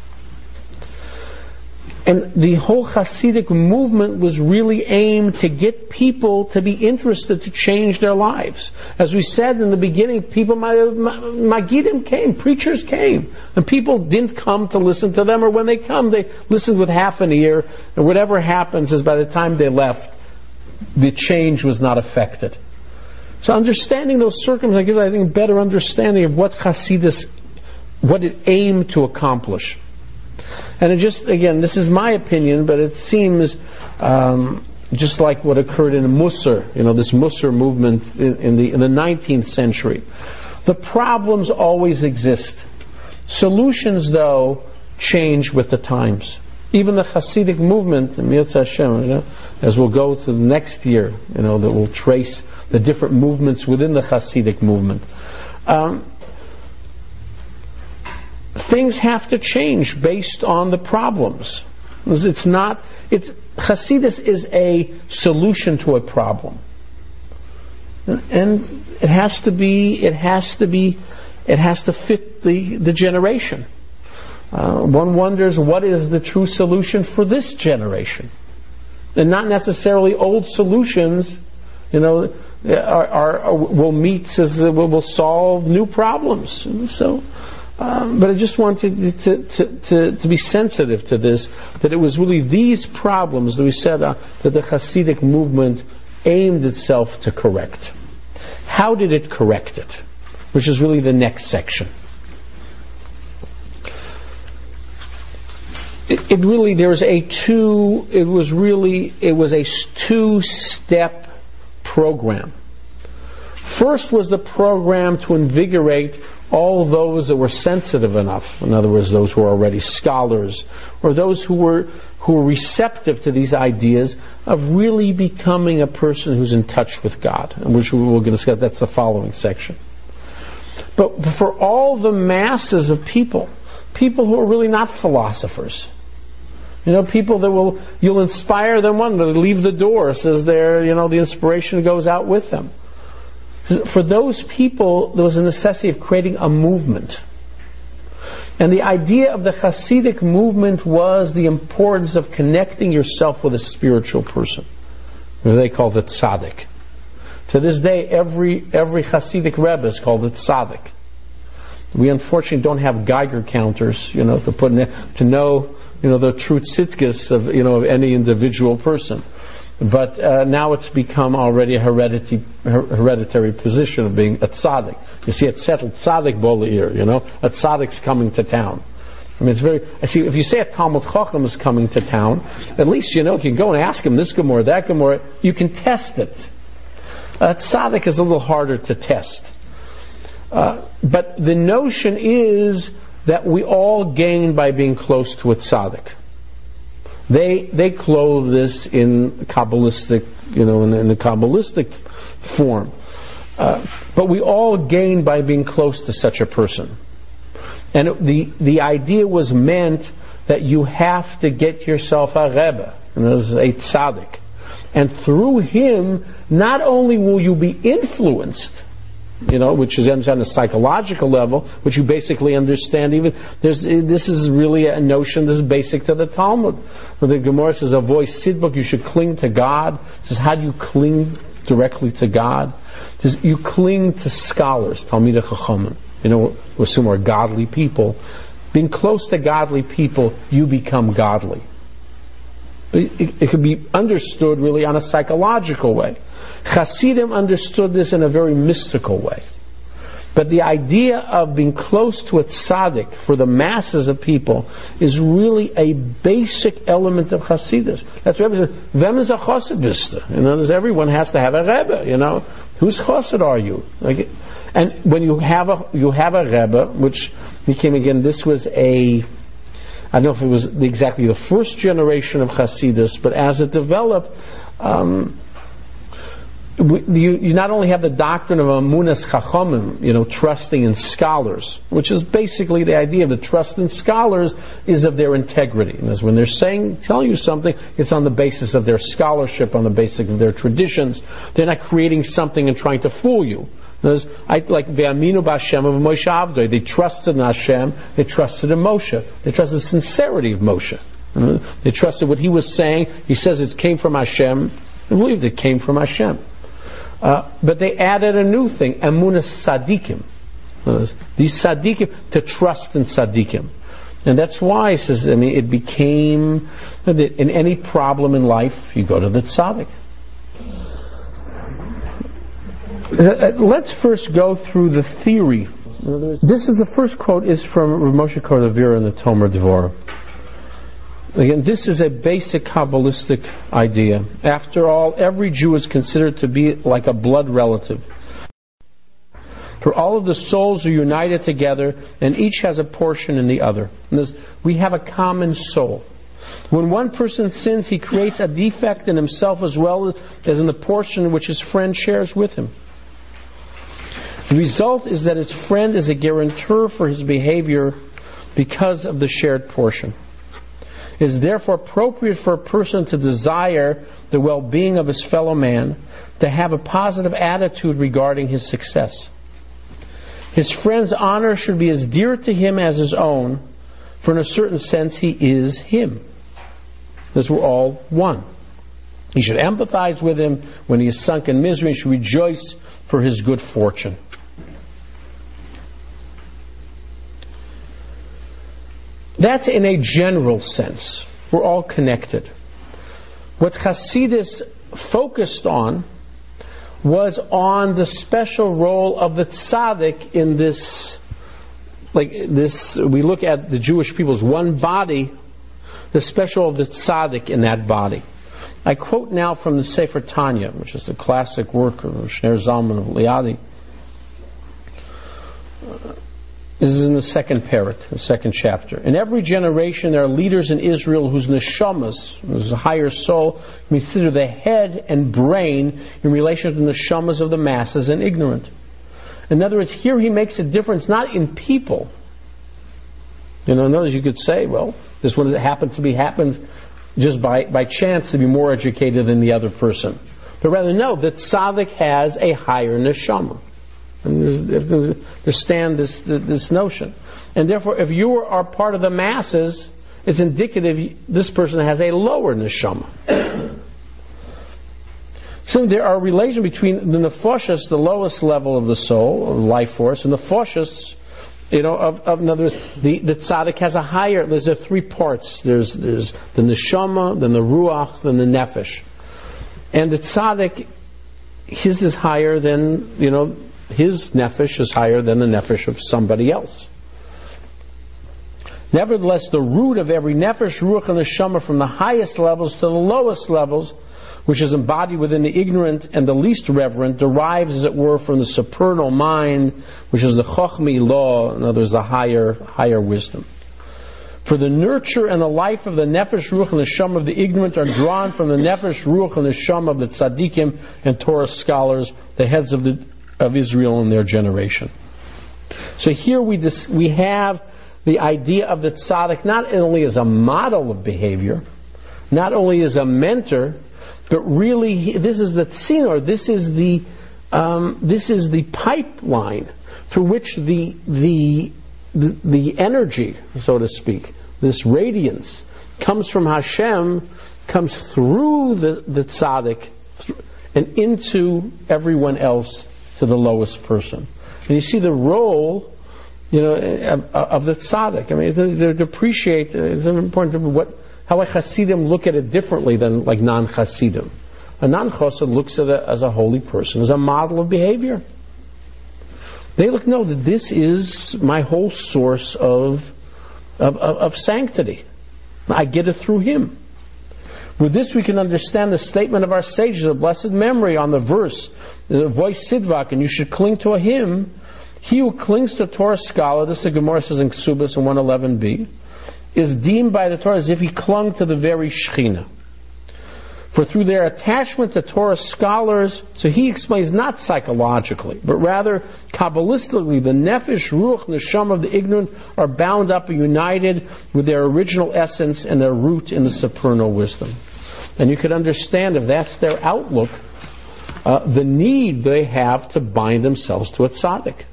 And the whole Hasidic movement was really aimed to get people to be interested to change their lives. As we said in the beginning, people, Magidim came, preachers came, and people didn't come to listen to them, or when they come, they listened with half an ear, and whatever happens is by the time they left, the change was not affected. So understanding those circumstances gives, I think, a better understanding of what Hasidus, what it aimed to accomplish. And it just, again, this is my opinion, but it seems um, just like what occurred in Musar, you know, this Musar movement in, in the in the nineteenth century. The problems always exist. Solutions, though, change with the times. Even the Hasidic movement, Mirza Hashem, you know, as we'll go to the next year, you know, that will trace the different movements within the Hasidic movement. Um, Things have to change based on the problems. It's not. It's Hasidus is a solution to a problem, and it has to be. It has to be. It has to fit the the generation. Uh, one wonders what is the true solution for this generation, and not necessarily old solutions. You know, are, are will meet as will, will solve new problems. So. Um, but I just wanted to, to, to, to be sensitive to this, that it was really these problems that we said uh, that the Hasidic movement aimed itself to correct. How did it correct it? Which is really the next section. It, it really, there's a two, it was really, it was a two-step program. First was the program to invigorate all those that were sensitive enough, in other words, those who were already scholars, or those who were who were receptive to these ideas of really becoming a person who's in touch with God, and which we will discuss. That's the following section. But for all the masses of people, people who are really not philosophers, you know, people that will you'll inspire them one, they leave the door, says there, you know, the inspiration goes out with them. For those people, there was a necessity of creating a movement. And the idea of the Hasidic movement was the importance of connecting yourself with a spiritual person. They called it tzaddik. To this day, every every Hasidic Rebbe is called a tzaddik. We unfortunately don't have Geiger counters, you know, to put in, to know, you know, the true tzidkis of, you know, of any individual person. But uh, now it's become already a hereditary, hereditary position of being a tzaddik. You see, it's settled tzaddik bol'ir, you know, a tzaddik's coming to town. I mean, it's very. I see. If you say a Talmud Chacham is coming to town, at least you know you can go and ask him this Gemara, that Gemara. You can test it. A tzaddik is a little harder to test. Uh, but the notion is that we all gain by being close to a tzaddik. They they clothe this in Kabbalistic, you know, in, in the Kabbalistic form. Uh, but we all gain by being close to such a person. And it, the the idea was meant that you have to get yourself a Rebbe, and there's a tzaddik. And through him, not only will you be influenced, you know, which is on a psychological level, which you basically understand. Even there's this is really a notion that's basic to the Talmud. When the Gemara says, "Avoid sidbuk," you should cling to God. It says, how do you cling directly to God? It says, you cling to scholars, Talmidei Chachamim. You know, we assume are godly people. Being close to godly people, you become godly. It, it, it could be understood really on a psychological way. Hasidim understood this in a very mystical way. But the idea of being close to a tzaddik for the masses of people is really a basic element of Hasidus. That's why everyone says, "Vem is a chassid bist?" You know, everyone has to have a rebbe. You know, whose chassid are you? Like, and when you have a you have a rebbe, which became again, this was a, I don't know if it was the, exactly the first generation of Hasidus, but as it developed. Um, You, you not only have the doctrine of Amunas Chachamim, you know, trusting in scholars, which is basically the idea of the trust in scholars is of their integrity. And as when they're saying, telling you something, it's on the basis of their scholarship, on the basis of their traditions. They're not creating something and trying to fool you. There's, I, like Ve'aminu b'Hashem of Moshe Avdoi, they trusted in Hashem, they trusted in Moshe, they trusted the sincerity of Moshe. They trusted what he was saying. He says it came from Hashem. They believed it came from Hashem. Uh, but they added a new thing, Emunas Sadikim. Uh, these Sadikim, to trust in Sadikim. And that's why, it says, I mean, it became, in any problem in life, you go to the Tzaddik. Uh, let's first go through the theory. This is the first quote is from Rav Moshe Cordovero in the Tomer Devorah. Again, this is a basic Kabbalistic idea. After all, every Jew is considered to be like a blood relative. For all of the souls are united together, and each has a portion in the other. We have a common soul. When one person sins, he creates a defect in himself as well as in the portion which his friend shares with him. The result is that his friend is a guarantor for his behavior because of the shared portion. It is therefore appropriate for a person to desire the well-being of his fellow man, to have a positive attitude regarding his success. His friend's honor should be as dear to him as his own, for in a certain sense he is him. Because we're all one. He should empathize with him when he is sunk in misery. He should rejoice for his good fortune. That's in a general sense. We're all connected. What Hasidus focused on was on the special role of the tzaddik in this, like this, we look at the Jewish people as one body, the special of the tzaddik in that body. I quote now from the Sefer Tanya, which is the classic work of Shner Zalman of Liadi. This is in the second parak, the second chapter. In every generation there are leaders in Israel whose neshamas, whose higher soul, consider the head and brain in relation to the neshamas of the masses and ignorant. In other words, here he makes a difference not in people. You know, in other words, you could say, well, this one happens to be happens just by, by chance to be more educated than the other person. But rather, no, that tzaddik has a higher neshama. And they have to understand this this notion. And therefore, if you are part of the masses, it's indicative this person has a lower neshama. So there are relations between the nefashos, the lowest level of the soul, or life force, and the nefashos, you know, of, of in other words, the, the tzaddik has a higher, there's a three parts. There's there's the neshama, then the ruach, then the nefesh. And the tzaddik, his is higher than, you know, his nefesh is higher than the nefesh of somebody else. Nevertheless, the root of every nefesh, ruach, and neshama from the highest levels to the lowest levels, which is embodied within the ignorant and the least reverent, derives, as it were, from the supernal mind, which is the chochmi law, in other words, the higher, higher wisdom. For the nurture and the life of the nefesh, ruach, and neshama of the ignorant are drawn from the nefesh, ruach, and neshama of the tzaddikim and Torah scholars, the heads of the of Israel in their generation. So here we dis- we have the idea of the tzaddik not only as a model of behavior, not only as a mentor, but really this is the tzinor, this is the um, this is the pipeline through which the, the the the energy, so to speak, this radiance comes from Hashem, comes through the the tzaddik th- and into everyone else, to the lowest person. And you see the role, you know, of, of the tzaddik. I mean, to, to appreciate, it's important to what how a Hasidim look at it differently than like non-Hasidim. A non-Chassid looks at it as a holy person, as a model of behavior. They look, no, that this is my whole source of, of, of, of sanctity. I get it through him. With this we can understand the statement of our sages of blessed memory on the verse, the voice Sidvak, and you should cling to a hymn. He who clings to a Torah scholar, this the Gemara says in Ksubas in one eleven b, is deemed by the Torah as if he clung to the very Shechina. For through their attachment to Torah scholars, so he explains not psychologically, but rather Kabbalistically, the nefesh, ruach, neshama of the ignorant are bound up and united with their original essence and their root in the supernal wisdom. And you could understand, if that's their outlook, uh, the need they have to bind themselves to a tzaddik.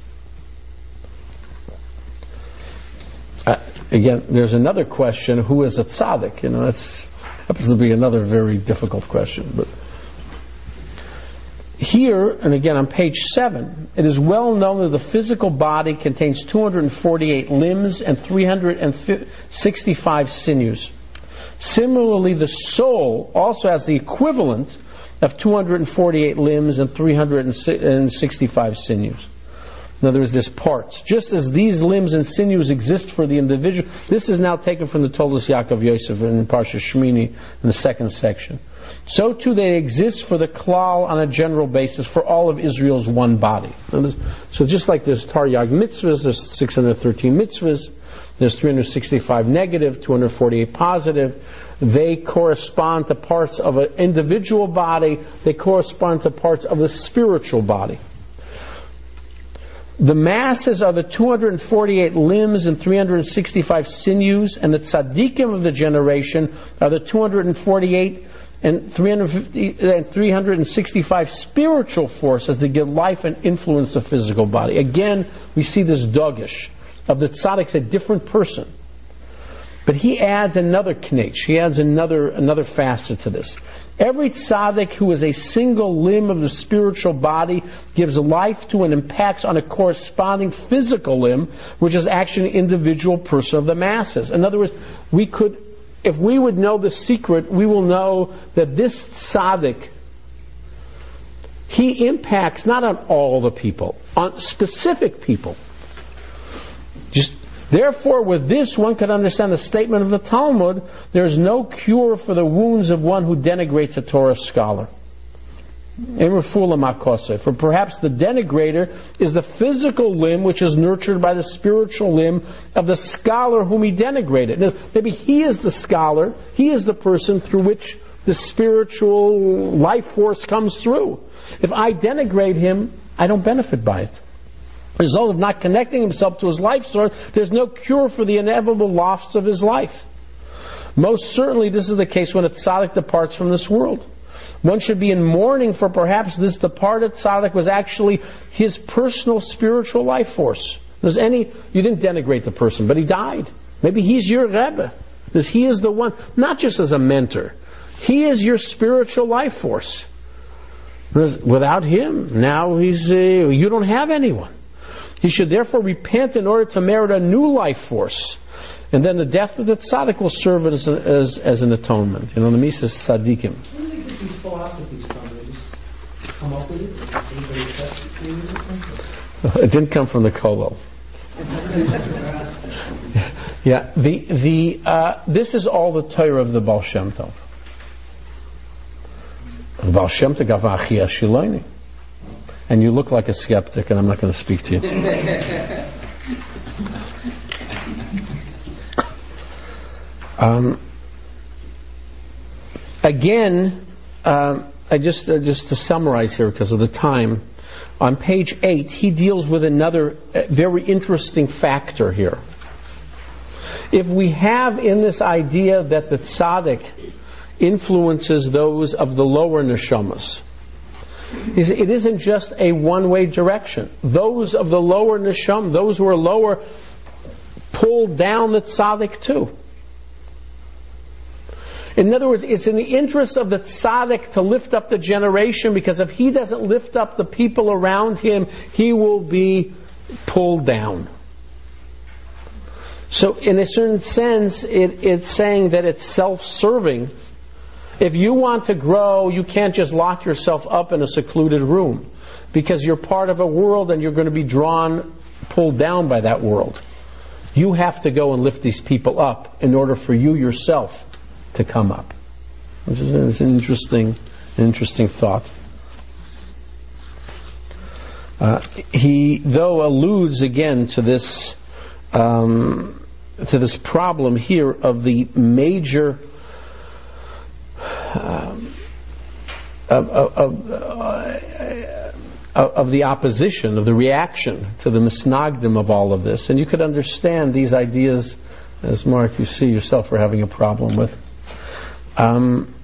Uh, again, there's another question: who is a tzaddik? You know, that's happens to be another very difficult question. But here, and again on page seven, it is well known that the physical body contains two hundred forty-eight limbs and three hundred sixty-five sinews. Similarly, the soul also has the equivalent of two hundred forty-eight limbs and three hundred sixty-five sinews. In other words, there's parts. Just as these limbs and sinews exist for the individual, this is now taken from the Toldos Yaakov Yosef in Parsha Shmini in the second section. So too they exist for the klal on a general basis for all of Israel's one body. So just like there's Taryag mitzvahs, there's six hundred thirteen mitzvahs, there's three hundred sixty-five negative, two hundred forty-eight positive. They correspond to parts of an individual body. They correspond to parts of the spiritual body. The masses are the two hundred forty-eight limbs and three hundred sixty-five sinews, and the tzaddikim of the generation are the two hundred forty-eight and three hundred fifty and three hundred sixty-five spiritual forces that give life and influence the physical body. Again, we see this dogish of the tzaddik's a different person. But he adds another knetch, he adds another another facet to this. Every tzaddik who is a single limb of the spiritual body gives life to and impacts on a corresponding physical limb, which is actually an individual person of the masses. In other words, we could, if we would know the secret, we will know that this tzaddik, he impacts not on all the people, on specific people. Just Therefore, with this, one can understand the statement of the Talmud, there is no cure for the wounds of one who denigrates a Torah scholar. For perhaps the denigrator is the physical limb which is nurtured by the spiritual limb of the scholar whom he denigrated. Maybe he is the scholar, he is the person through which the spiritual life force comes through. If I denigrate him, I don't benefit by it. The result of not connecting himself to his life source, there's no cure for the inevitable loss of his life. Most certainly this is the case when a tzaddik departs from this world. One should be in mourning for perhaps this departed tzaddik was actually his personal spiritual life force. There's any, you didn't denigrate the person, but he died. Maybe he's your Rebbe. Because he is the one, not just as a mentor, he is your spiritual life force. Without him, now he's uh, you don't have anyone. He should therefore repent in order to merit a new life force. And then the death of the tzaddik will serve as, as, as an atonement. You know, the Mises tzaddikim. Where do you get these philosophies from? They just come up with it? It didn't come from the Kollel. yeah, the the uh, this is all the Torah of the Baal Shem Tov. The Baal Shem Tov gaf Achia Shiloini. And you look like a skeptic, and I'm not going to speak to you. um, again, uh, I just uh, just to summarize here because of the time, on page eight, he deals with another uh, very interesting factor here. If we have in this idea that the tzaddik influences those of the lower neshamas, it isn't just a one-way direction. Those of the lower nesham, those who are lower, pull down the tzaddik too. In other words, it's in the interest of the tzaddik to lift up the generation, because if he doesn't lift up the people around him, he will be pulled down. So in a certain sense, it, it's saying that it's self-serving. If you want to grow, you can't just lock yourself up in a secluded room. because you're part of a world and you're going to be drawn, pulled down by that world. You have to go and lift these people up in order for you yourself to come up. Which is an interesting, interesting thought. Uh, he, though, alludes again to this, um, to this problem here of the major, um, of, of, of, uh, of the opposition, of the reaction to the misnagdim of all of this. And you could understand these ideas, as Mark, you see yourself are having a problem with. Um,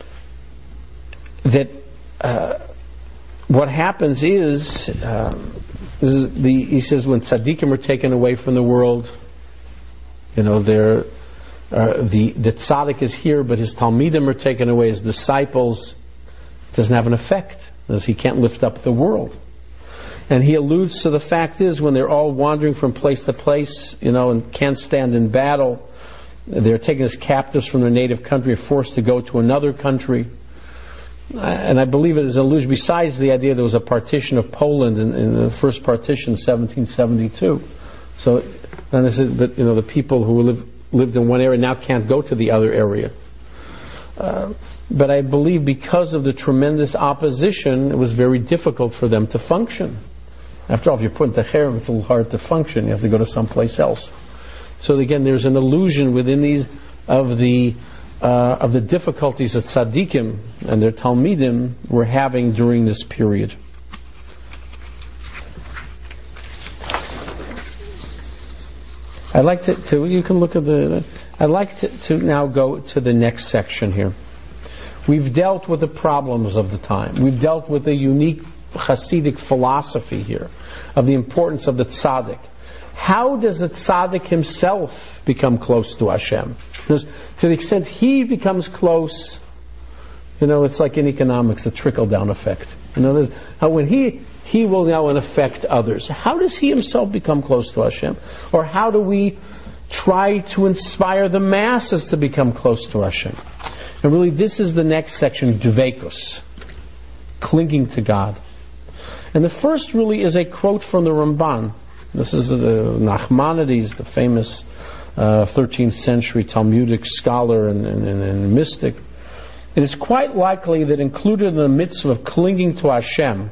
that uh, what happens is, um, this is the, he says, when tzaddikim are taken away from the world, you know, they're, uh, the the tzaddik is here, but his talmidim are taken away, his disciples. It doesn't have an effect, as he can't lift up the world. And he alludes to the fact is, when they're all wandering from place to place, you know, and can't stand in battle, they're taken as captives from their native country, forced to go to another country. And I believe it is an allusion, besides the idea there was a partition of Poland in, in the first partition, seventeen seventy-two. So, and this is, but you know, the people who live, lived in one area now can't go to the other area. Uh, but I believe because of the tremendous opposition, it was very difficult for them to function. After all, if you're put into cherem, it's a little hard to function. You have to go to someplace else. So again, there's an illusion within these of the uh, of the difficulties that tzaddikim and their talmidim were having during this period. I'd like to, to you can look at the. I'd like to, to now go to the next section here. We've dealt with the problems of the time. We've dealt with a unique Hasidic philosophy here of the importance of the tzaddik. How does the tzaddik himself become close to Hashem? Because to the extent he becomes close, you know, it's like in economics, a trickle-down effect. You know, how when he he will now affect others. How does he himself become close to Hashem? Or how do we try to inspire the masses to become close to Hashem? And really, this is the next section, dveikus, clinging to God. And the first really is a quote from the Ramban. This is the Nachmanides, the famous uh, thirteenth century Talmudic scholar and, and, and mystic. It is quite likely that included in the mitzvah of clinging to Hashem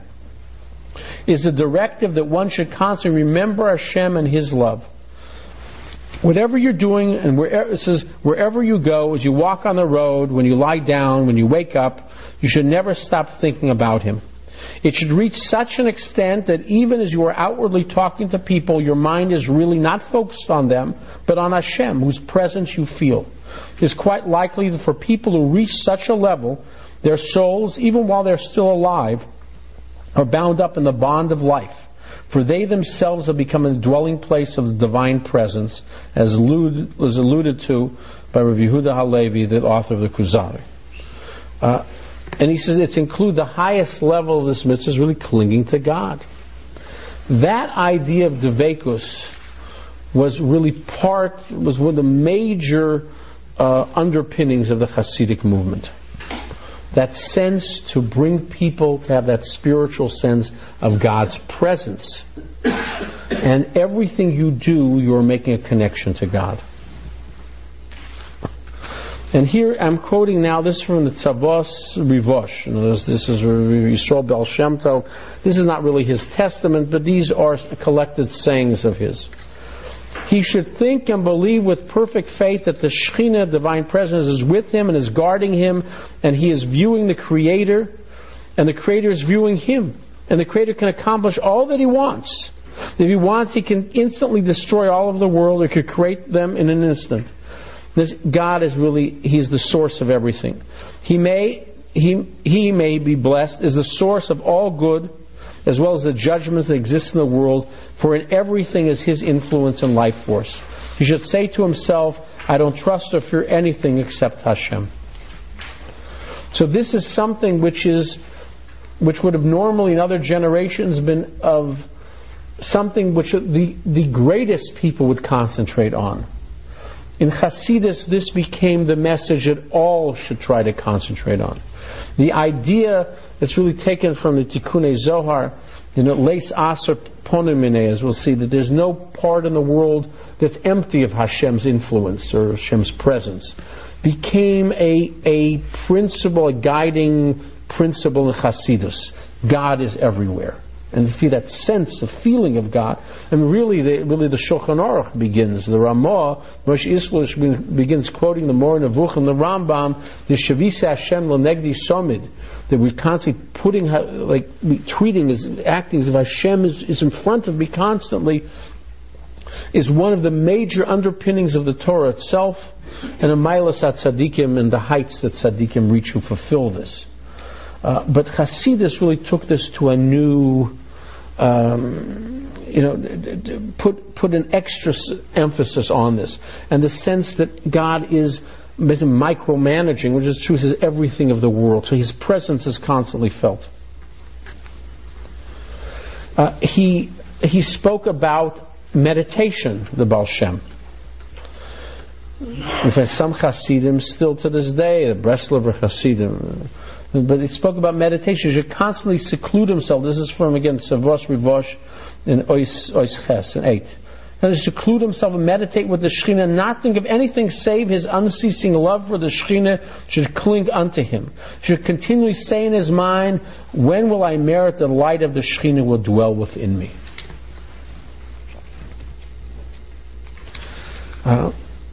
is the directive that one should constantly remember Hashem and His love. Whatever you're doing, and wherever, it says, wherever you go, as you walk on the road, when you lie down, when you wake up, you should never stop thinking about Him. It should reach such an extent that even as you are outwardly talking to people, your mind is really not focused on them, but on Hashem, whose presence you feel. It is quite likely that for people who reach such a level, their souls, even while they're still alive, are bound up in the bond of life. For they themselves have become a dwelling place of the divine presence, as alluded, was alluded to by Rav Yehuda Halevi, the author of the Kuzari. Uh, and he says it's include the highest level of this mitzvah is really clinging to God. That idea of dveikus was really part, was one of the major uh, underpinnings of the Hasidic movement. That sense to bring people to have that spiritual sense of God's presence. And everything you do, you're making a connection to God. And here I'm quoting now, this is from the Tzavos Rivosh. You know, this, this is Yisrael Baal Shem Tov. This is not really his testament, but these are collected sayings of his. He should think and believe with perfect faith that the Shekhinah, divine presence, is with him and is guarding him, and he is viewing the Creator, and the Creator is viewing him. And the Creator can accomplish all that he wants. If he wants, he can instantly destroy all of the world, or could create them in an instant. This God is really, He's the source of everything. He may, he, he may be blessed, is the source of all good, as well as the judgments that exist in the world, for in everything is His influence and life force. He should say to himself, I don't trust or fear anything except Hashem. So this is something which is, which would have normally in other generations been of something which the, the greatest people would concentrate on. In Hasidus, this became the message that all should try to concentrate on. The idea that's really taken from the Tikkunei Zohar You know, leis aser ponim minei, as we'll see, that there's no part in the world that's empty of Hashem's influence or Hashem's presence, became a a principle, a guiding principle in Hasidus. God is everywhere. And see that sense, the feeling of God. And really, the, really the Shulchan Aruch begins. The Ramah, Moshe Isler begins quoting the Moreh Nevuch and the Rambam, the Shavisa Hashem L'negdi Somid, that we're constantly putting, like, treating, as acting as if Hashem is, is in front of me constantly, is one of the major underpinnings of the Torah itself, and a Mailas at Tzaddikim and the heights that Tzaddikim reach who fulfill this. Uh, but Hasidus really took this to a new, um, you know, put put an extra emphasis on this, and the sense that God is basically micromanaging, which is true, is everything of the world. So His presence is constantly felt. Uh, he he spoke about meditation, the Baal Shem. In fact, some Hasidim still to this day, the Breslover Hasidim. But he spoke about meditation. You should constantly seclude himself. This is from, again, Savos Rivosh in Ois, Ois Ches, in eight. He should seclude himself and meditate with the Shekhinah, not think of anything save his unceasing love for the Shekhinah should cling unto him. He should continually say in his mind, when will I merit the light of the Shekhinah will dwell within me? Uh,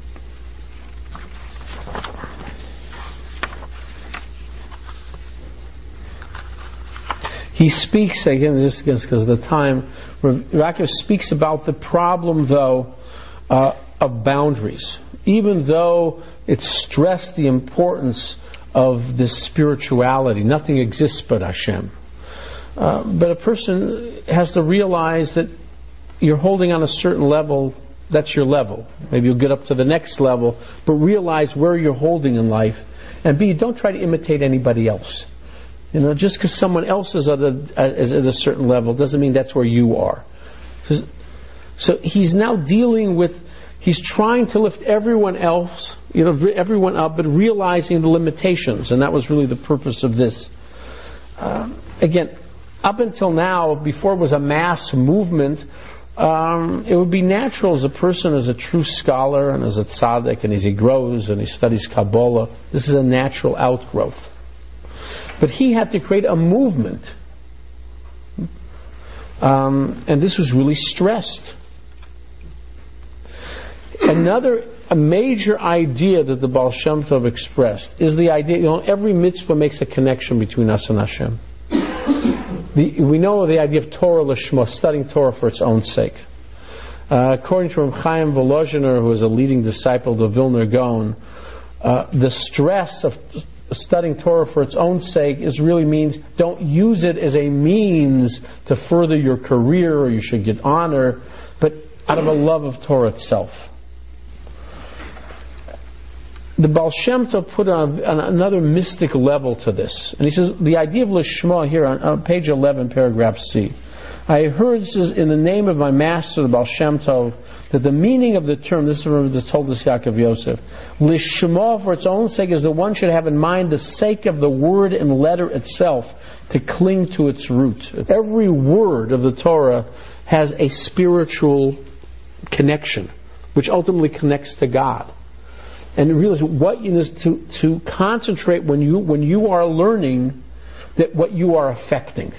He speaks, again, just because of the time, Rav speaks about the problem, though, uh, of boundaries. Even though it's stressed the importance of this spirituality, nothing exists but Hashem. Uh, but a person has to realize that you're holding on a certain level, that's your level. Maybe you'll get up to the next level, but realize where you're holding in life. And B, don't try to imitate anybody else. You know, just because someone else is at, a, is at a certain level doesn't mean that's where you are. So he's now dealing with, he's trying to lift everyone else, you know, everyone up, but realizing the limitations, and that was really the purpose of this. Uh, again, up until now, before it was a mass movement, um, it would be natural as a person, as a true scholar, and as a tzaddik, and as he grows and he studies Kabbalah, this is a natural outgrowth. But he had to create a movement. Um, and this was really stressed. Another a major idea that the Baal Shem Tov expressed is the idea, you know, every mitzvah makes a connection between us and Hashem. The, we know the idea of Torah Lishma, studying Torah for its own sake. Uh, according to Reb Chaim Volozhiner, who was a leading disciple of the Vilna Gaon, uh, the stress of studying Torah for its own sake is really means don't use it as a means to further your career or you should get honor, but out of a love of Torah itself. The Baal Shem Tov put on, on another mystic level to this, and he says the idea of Lishma here on, on page eleven, paragraph C. I heard, says, in the name of my master, the Baal Shem Tov, that the meaning of the term, this is from the Toldos Yaakov Yosef, Lishma for its own sake is the one should have in mind the sake of the word and letter itself, to cling to its root. Every word of the Torah has a spiritual connection, which ultimately connects to God. And realize what you need to, to concentrate when you when you are learning that what you are affecting.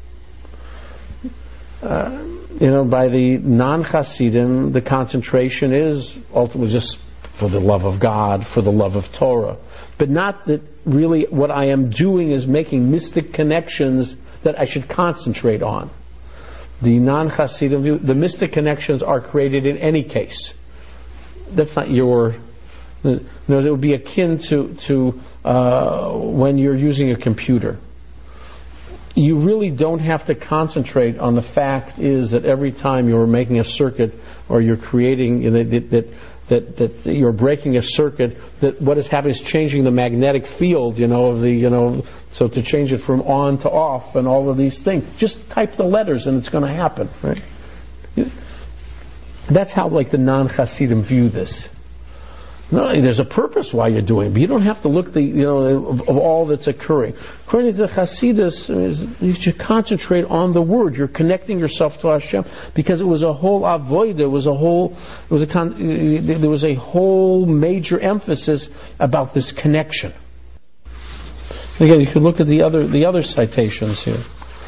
Uh, you know, by the non-Hasidim, the concentration is ultimately just for the love of God, for the love of Torah. But not that really what I am doing is making mystic connections that I should concentrate on. The non-Hasidim view, the mystic connections are created in any case. That's not your... You know, it would be akin to, to uh, when you're using a computer. You really don't have to concentrate on the fact is that every time you're making a circuit or you're creating, you know, that, that, that, that you're breaking a circuit, that what is happening is changing the magnetic field, you know, of the, you know, so to change it from on to off and all of these things. Just type the letters and it's going to happen, right? That's how, like, the non-Hasidim view this. No, there's a purpose why you're doing it, but you don't have to look the you know of, of all that's occurring. According to the Hasidus, is, you should concentrate on the word. You're connecting yourself to Hashem because it was a whole avodah. It was a whole. It was a. Con, there was a whole major emphasis about this connection. Again, you could look at the other the other citations here.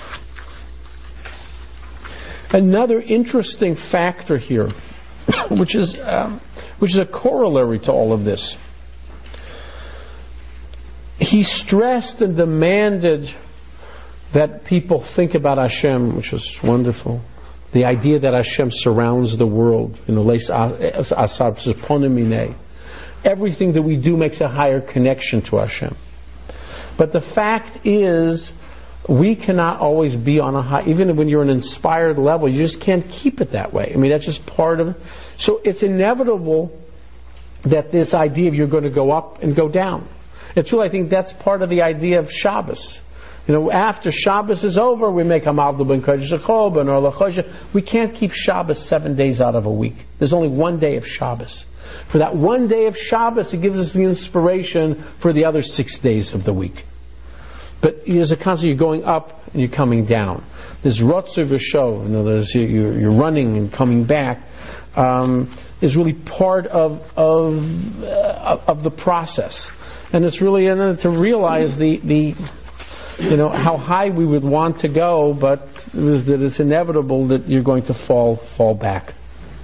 Another interesting factor here, which is um, which is a corollary to all of this. He stressed and demanded that people think about Hashem, which is wonderful. The idea that Hashem surrounds the world, you know, everything that we do makes a higher connection to Hashem. But the fact is, we cannot always be on a high, even when you're an inspired level, you just can't keep it that way. I mean, that's just part of it. So it's inevitable that this idea of you're going to go up and go down. It's really, I think that's part of the idea of Shabbos. You know, after Shabbos is over, we make Hamal ben Kodesh Choban or Lachosha. We can't keep Shabbos seven days out of a week. There's only one day of Shabbos. For that one day of Shabbos, it gives us the inspiration for the other six days of the week. But there's a concept, you're going up and you're coming down. This Rotzer V'Sho, you know, there's, you're, you're running and coming back, um, is really part of of, uh, of the process. And it's really uh, to realize the, the you know, how high we would want to go, but it was that it's inevitable that you're going to fall fall back.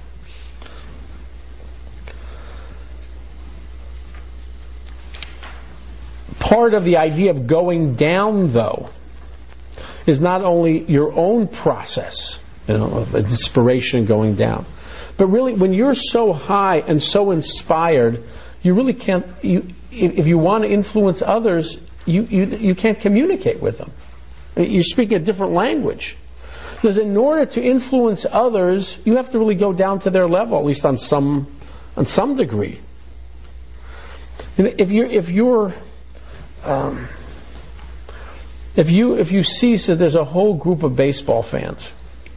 Part of the idea of going down, though, is not only your own process, you know, of inspiration going down, but really when you're so high and so inspired, you really can't. You, if you want to influence others, you you you can't communicate with them. You're speaking a different language. Because in order to influence others, you have to really go down to their level, at least on some on some degree. And if you're if you're Um, if you if you see that there's a whole group of baseball fans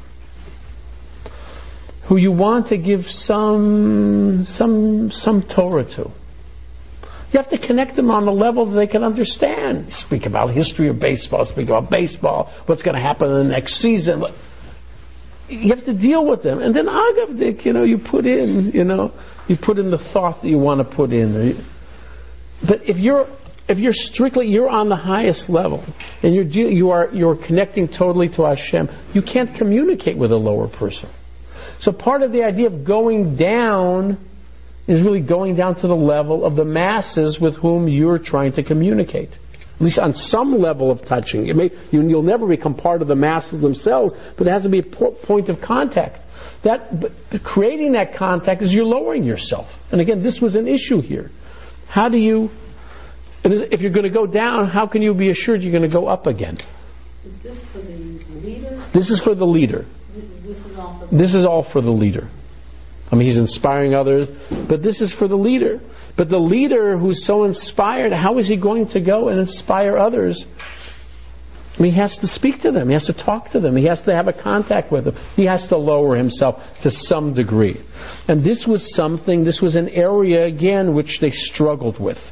who you want to give some some some Torah to, you have to connect them on the level that they can understand. Speak about history of baseball, speak about baseball, what's going to happen in the next season. You have to deal with them, and then Agavdik, you know, you put in, you know, you put in the thought that you want to put in. But if you're If you're strictly, you're on the highest level, and you're you are you're connecting totally to Hashem, you can't communicate with a lower person. So part of the idea of going down is really going down to the level of the masses with whom you're trying to communicate, at least on some level of touching. It may, you, you'll never become part of the masses themselves, but there has to be a po- point of contact. That but creating that contact is you're lowering yourself. And again, this was an issue here. How do you? If you're going to go down, how can you be assured you're going to go up again? Is this for the leader? This is for the leader. This is all for the, this is all for the leader. I mean, he's inspiring others, but this is for the leader. But the leader who's so inspired, how is he going to go and inspire others? I mean, he has to speak to them. He has to talk to them. He has to have a contact with them. He has to lower himself to some degree. And this was something, this was an area, again, which they struggled with.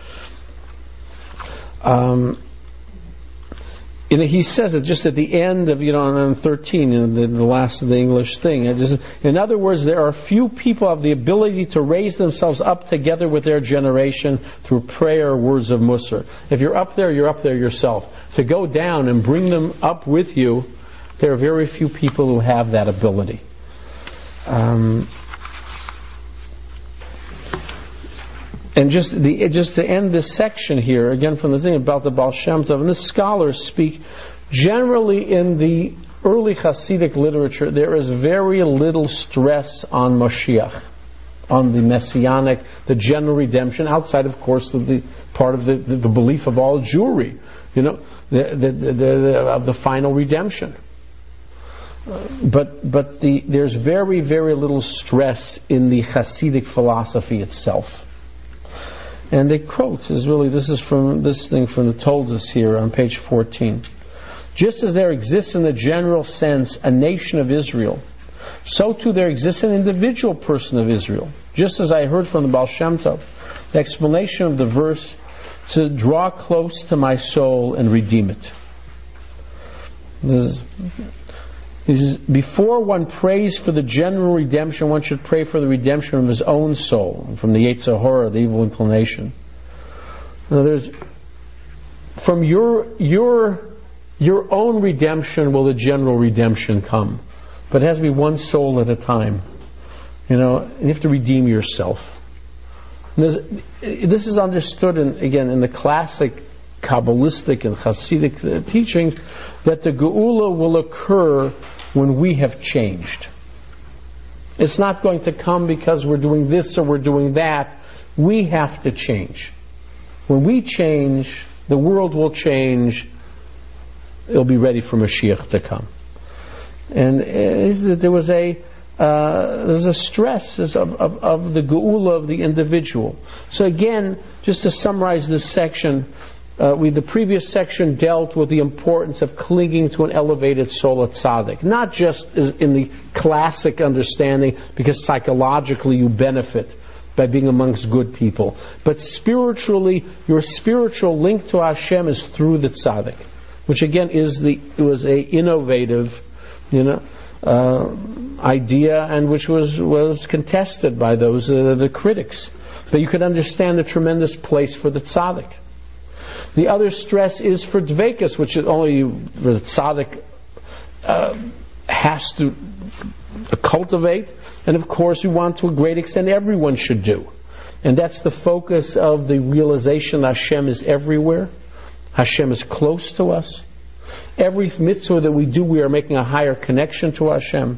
Um, and he says it just at the end of, you know, on thirteen, you know, the, the last of the English thing. It just, in other words, there are few people who have the ability to raise themselves up together with their generation through prayer, words of Musar. If you're up there, you're up there yourself. To go down and bring them up with you, there are very few people who have that ability. Um, And just the just to end this section here, again from the thing about the Baal Shem Tov, and the scholars speak generally in the early Hasidic literature, there is very little stress on Mashiach, on the Messianic, the general redemption, outside, of course, of the part of the, the, the belief of all Jewry, you know, the the, the, the of the final redemption. Uh, but but the there's very very little stress in the Hasidic philosophy itself. And they quote, is really, this is from this thing from the Toldos here on page fourteen. Just as there exists in the general sense a nation of Israel, so too there exists an individual person of Israel. just as I heard from the Baal Shem Tov, the explanation of the verse, to draw close to my soul and redeem it. This is, this is, before one prays for the general redemption, one should pray for the redemption of his own soul, from the Yetzer Hara, the evil inclination. Now there's, from your your your own redemption will the general redemption come, but it has to be one soul at a time. You know, you have to redeem yourself. This, this is understood, in, again, in the classic Kabbalistic and Hasidic uh, teachings, that the Geula will occur when we have changed. It's not going to come because we're doing this or we're doing that. We have to change. When we change, the world will change. It'll be ready for Mashiach to come. And uh, there was a Uh, there's a stress of, of, of the geula of the individual. So again, just to summarize this section, uh, we the previous section dealt with the importance of clinging to an elevated soul at tzaddik, not just in the classic understanding because psychologically you benefit by being amongst good people, but spiritually, your spiritual link to Hashem is through the tzaddik, which again is the it was a innovative, you know. Uh, idea, and which was was contested by those uh, the critics. But you could understand the tremendous place for the tzaddik. The other stress is for dveikus, which is only the tzaddik uh, has to cultivate, and of course we want to a great extent everyone should do. And that's the focus of the realization that Hashem is everywhere. Hashem is close to us. Every mitzvah that we do, we are making a higher connection to Hashem.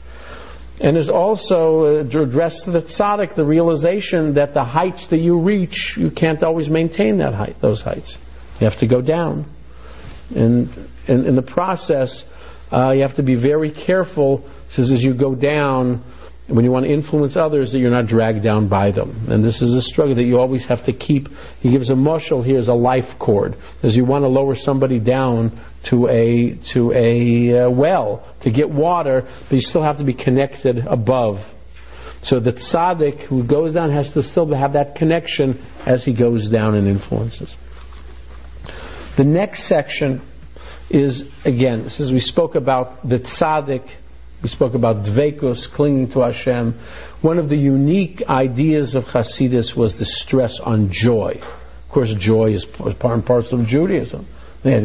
And there's also uh, addressed to the tzaddik the realization that the heights that you reach, you can't always maintain that height, those heights. You have to go down. And in the process, uh, you have to be very careful, says as you go down, when you want to influence others, that you're not dragged down by them. And this is a struggle that you always have to keep. He gives a mushal here as a life cord. As you want to lower somebody down to a to a uh, well to get water, but you still have to be connected above. So the tzaddik who goes down has to still have that connection as he goes down and influences. The next section is, again, this is we spoke about the tzaddik. We spoke about dveikus, clinging to Hashem. One of the unique ideas of Hasidus was the stress on joy. Of course, joy is part and parcel of Judaism. The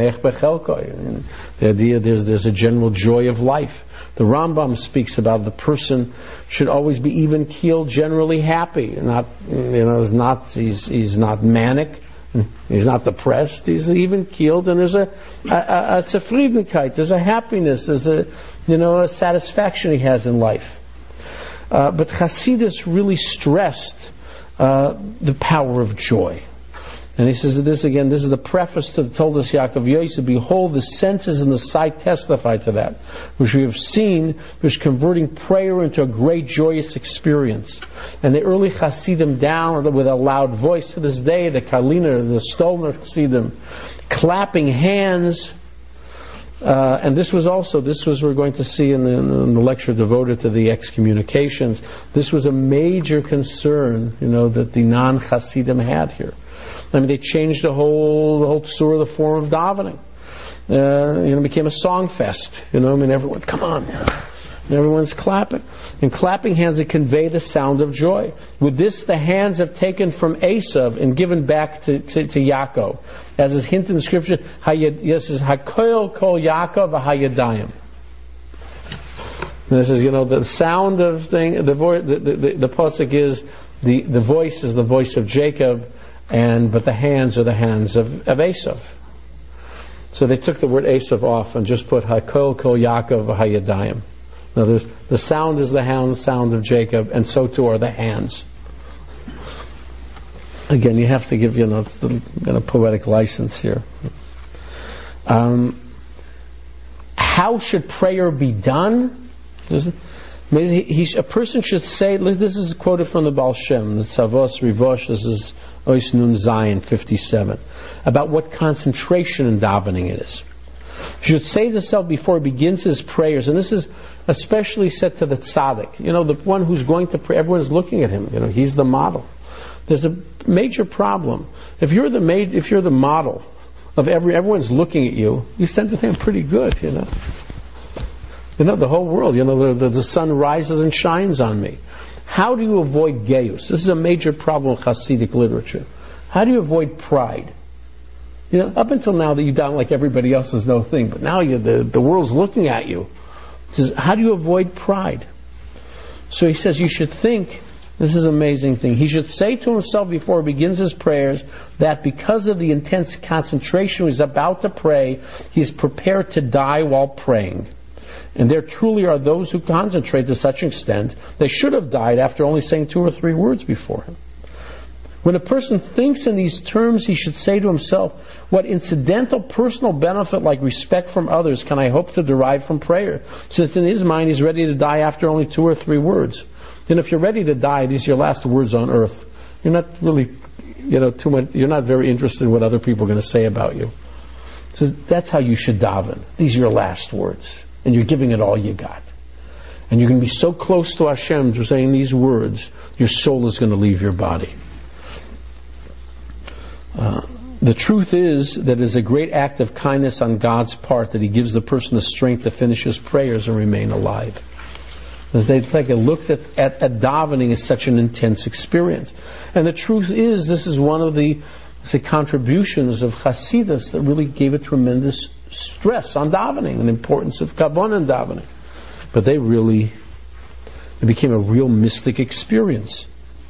idea there's there's a general joy of life. The Rambam speaks about the person should always be even keeled, generally happy. Not you know, is not he's he's not manic. He's not depressed. He's even keeled, and there's a a, a zufriedenkeit. There's a happiness. There's a you know a satisfaction he has in life. Uh, but Hasidus really stressed uh, the power of joy. And he says this again, this is the preface to the Toldos Yaakov Yosef. Behold, the senses and the sight testify to that, which we have seen, which converting prayer into a great joyous experience. And the early Hasidim down with a loud voice to this day, the Kaliner, the Stolner Hasidim, clapping hands. Uh, and this was also, this was we're going to see in the, in the lecture devoted to the excommunications. This was a major concern, you know, that the non-Hasidim had here. I mean, they changed the whole the whole tzura, the form of davening. Uh, you know, it became a song fest. You know, I mean, everyone, come on, and everyone's clapping. And clapping hands that convey the sound of joy. With this, the hands have taken from Esav and given back to, to, to Yaakov. As is hinted in the scripture, this is Hakoil Kol Yaakov Hayadayim. This is, you know, the sound of thing. The vo- the, the, the, the pasuk is the the voice is the voice of Jacob. And but the hands are the hands of, of Esav. So they took the word Esav off and just put Hakol Kol Yaakov Hayadayim. Now there's, the sound is the hand, sound of Jacob, and so too are the hands. Again, you have to give you know, the you know, poetic license here. Um, how should prayer be done? He, he, a person should say, this is quoted from the Baal Shem, the Tzavos Rivosh, this is Ois Nun Zayin fifty-seven, about what concentration in davening it is. He should say to himself before he begins his prayers, and this is especially said to the tzaddik, you know, the one who's going to pray, everyone's looking at him, you know, he's the model. There's a major problem. If you're the ma- if you're the model of every, everyone's looking at you, you tend to think pretty good, you know. You know, the whole world, you know, the, the, the sun rises and shines on me. How do you avoid geus? This is a major problem in Hasidic literature. How do you avoid pride? You know, up until now that you don't like everybody else is no thing, but now you, the, the world's looking at you. He says, how do you avoid pride? So he says you should think, this is an amazing thing, he should say to himself before he begins his prayers that because of the intense concentration he's about to pray, he's prepared to die while praying. And there truly are those who concentrate to such an extent they should have died after only saying two or three words before him. When a person thinks in these terms, he should say to himself, what incidental personal benefit like respect from others can I hope to derive from prayer? Since in his mind he's ready to die after only two or three words. And if you're ready to die, these are your last words on earth. You're not really, you know, too much, you're not very interested in what other people are going to say about you. So that's how you should daven. These are your last words. And you're giving it all you got. And you're going to be so close to Hashem to saying these words, your soul is going to leave your body. Uh, the truth is that it's a great act of kindness on God's part that He gives the person the strength to finish his prayers and remain alive. As they take a look at, at, at davening is such an intense experience. And the truth is, this is one of the, the contributions of Hasidus that really gave a tremendous stress on davening and importance of kavanah in davening. But they really, it became a real mystic experience.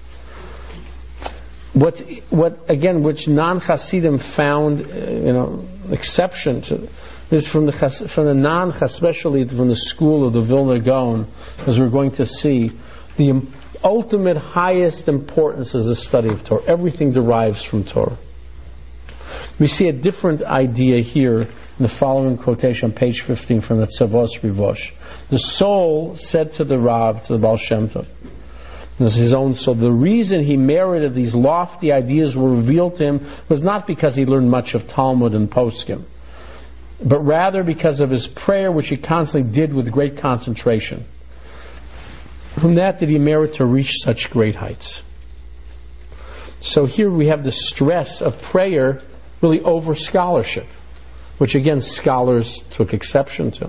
What, what again, which non-Hasidim found, uh, you know, exception to, is from the from the non, especially from the school of the Vilna Gaon, as we're going to see, the ultimate highest importance is the study of Torah. Everything derives from Torah. We see a different idea here in the following quotation on page fifteen from the Tzavos Rivosh. The soul said to the Rav, to the Baal Shem Tov, this is his own soul, the reason he merited these lofty ideas were revealed to him was not because he learned much of Talmud and Poskim, but rather because of his prayer, which he constantly did with great concentration. From that did he merit to reach such great heights. So here we have the stress of prayer really over scholarship, which again scholars took exception to.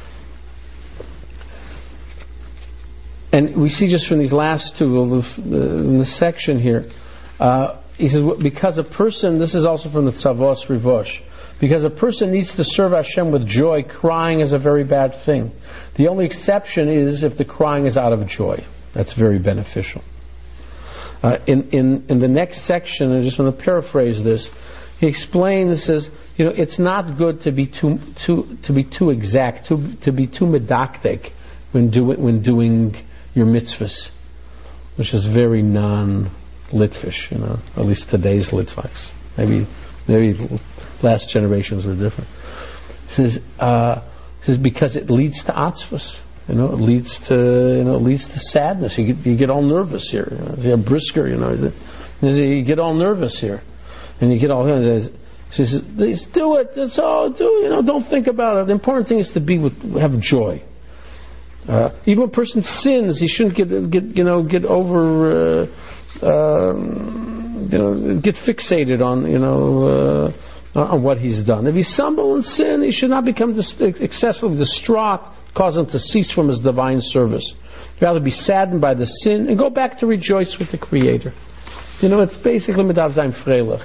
And we see just from these last two in the section here, uh, he says, because a person, this is also from the Tzavos Rivosh, because a person needs to serve Hashem with joy, crying is a very bad thing. The only exception is if the crying is out of joy. That's very beneficial. Uh, in, in, in the next section, I just want to paraphrase this, he explains, says, you know, it's not good to be too too to be too exact, to to be too medactic when doing when doing your mitzvahs, which is very non-Litvish, you know, at least today's Litvaks. Maybe maybe last generations were different. He says, uh, he says because it leads to atzvus, you know, it leads to you know, it leads to sadness. You get you get all nervous here. You know, you have Brisker, you know, you get all nervous here, and you get all. You know, she says, do it. That's all. Do you know? Don't think about it. The important thing is to be with have joy. Uh, even when a person sins, he shouldn't get get you know get over uh, uh, you know get fixated on you know uh, on what he's done. If he stumbles in sin, he should not become dis- excessively distraught, cause him to cease from his divine service. Rather be saddened by the sin and go back to rejoice with the Creator. You know, it's basically medav zayin freilich.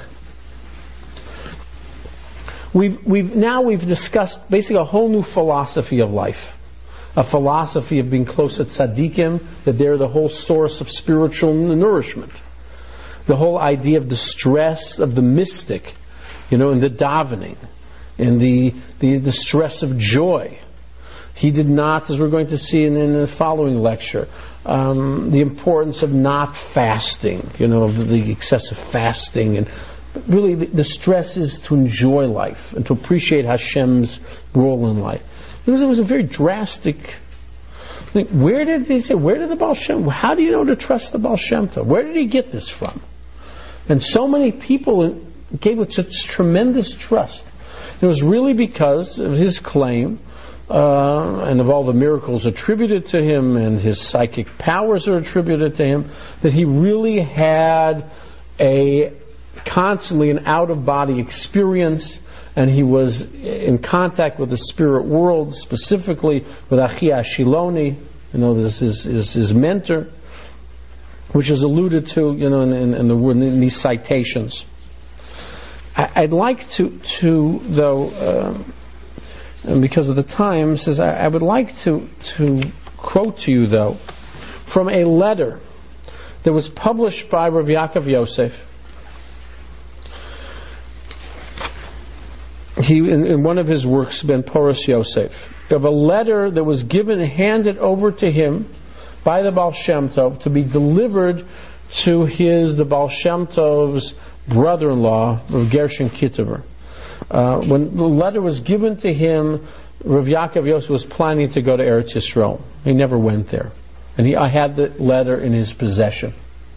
We've we've now we've discussed basically a whole new philosophy of life. A philosophy of being close to tzaddikim, that they're the whole source of spiritual nourishment. The whole idea of the stress of the mystic, you know, in the davening, in the, the, the stress of joy. He did not, as we're going to see in, in the following lecture, um, the importance of not fasting, you know, of the excessive fasting. And really the, the stress is to enjoy life and to appreciate Hashem's role in life. It was, it was a very drastic thing. Where did they say? Where did the Baal Shem? How do you know to trust the Baal Shem Tov? Where did he get this from? And so many people gave it such tremendous trust. It was really because of his claim uh, and of all the miracles attributed to him and his psychic powers are attributed to him, that he really had a constantly an out-of-body experience, and he was in contact with the spirit world, specifically with Achi Ashiloni, you know, this is his, his mentor, which is alluded to, you know, in, in, in, the, in these citations. I, I'd like to, to though, uh, and because of the time, says I, I would like to to quote to you though from a letter that was published by Rav Yaakov Yosef. He, in, in one of his works, Ben Poros Yosef, of a letter that was given, handed over to him by the Baal Shem Tov to be delivered to his, the Baal Shem Tov's brother-in-law, Rav Gershon Kitover. Uh, when the letter was given to him, Rav Yaakov Yosef was planning to go to Eretz Yisrael. He never went there. And he, I had the letter in his possession.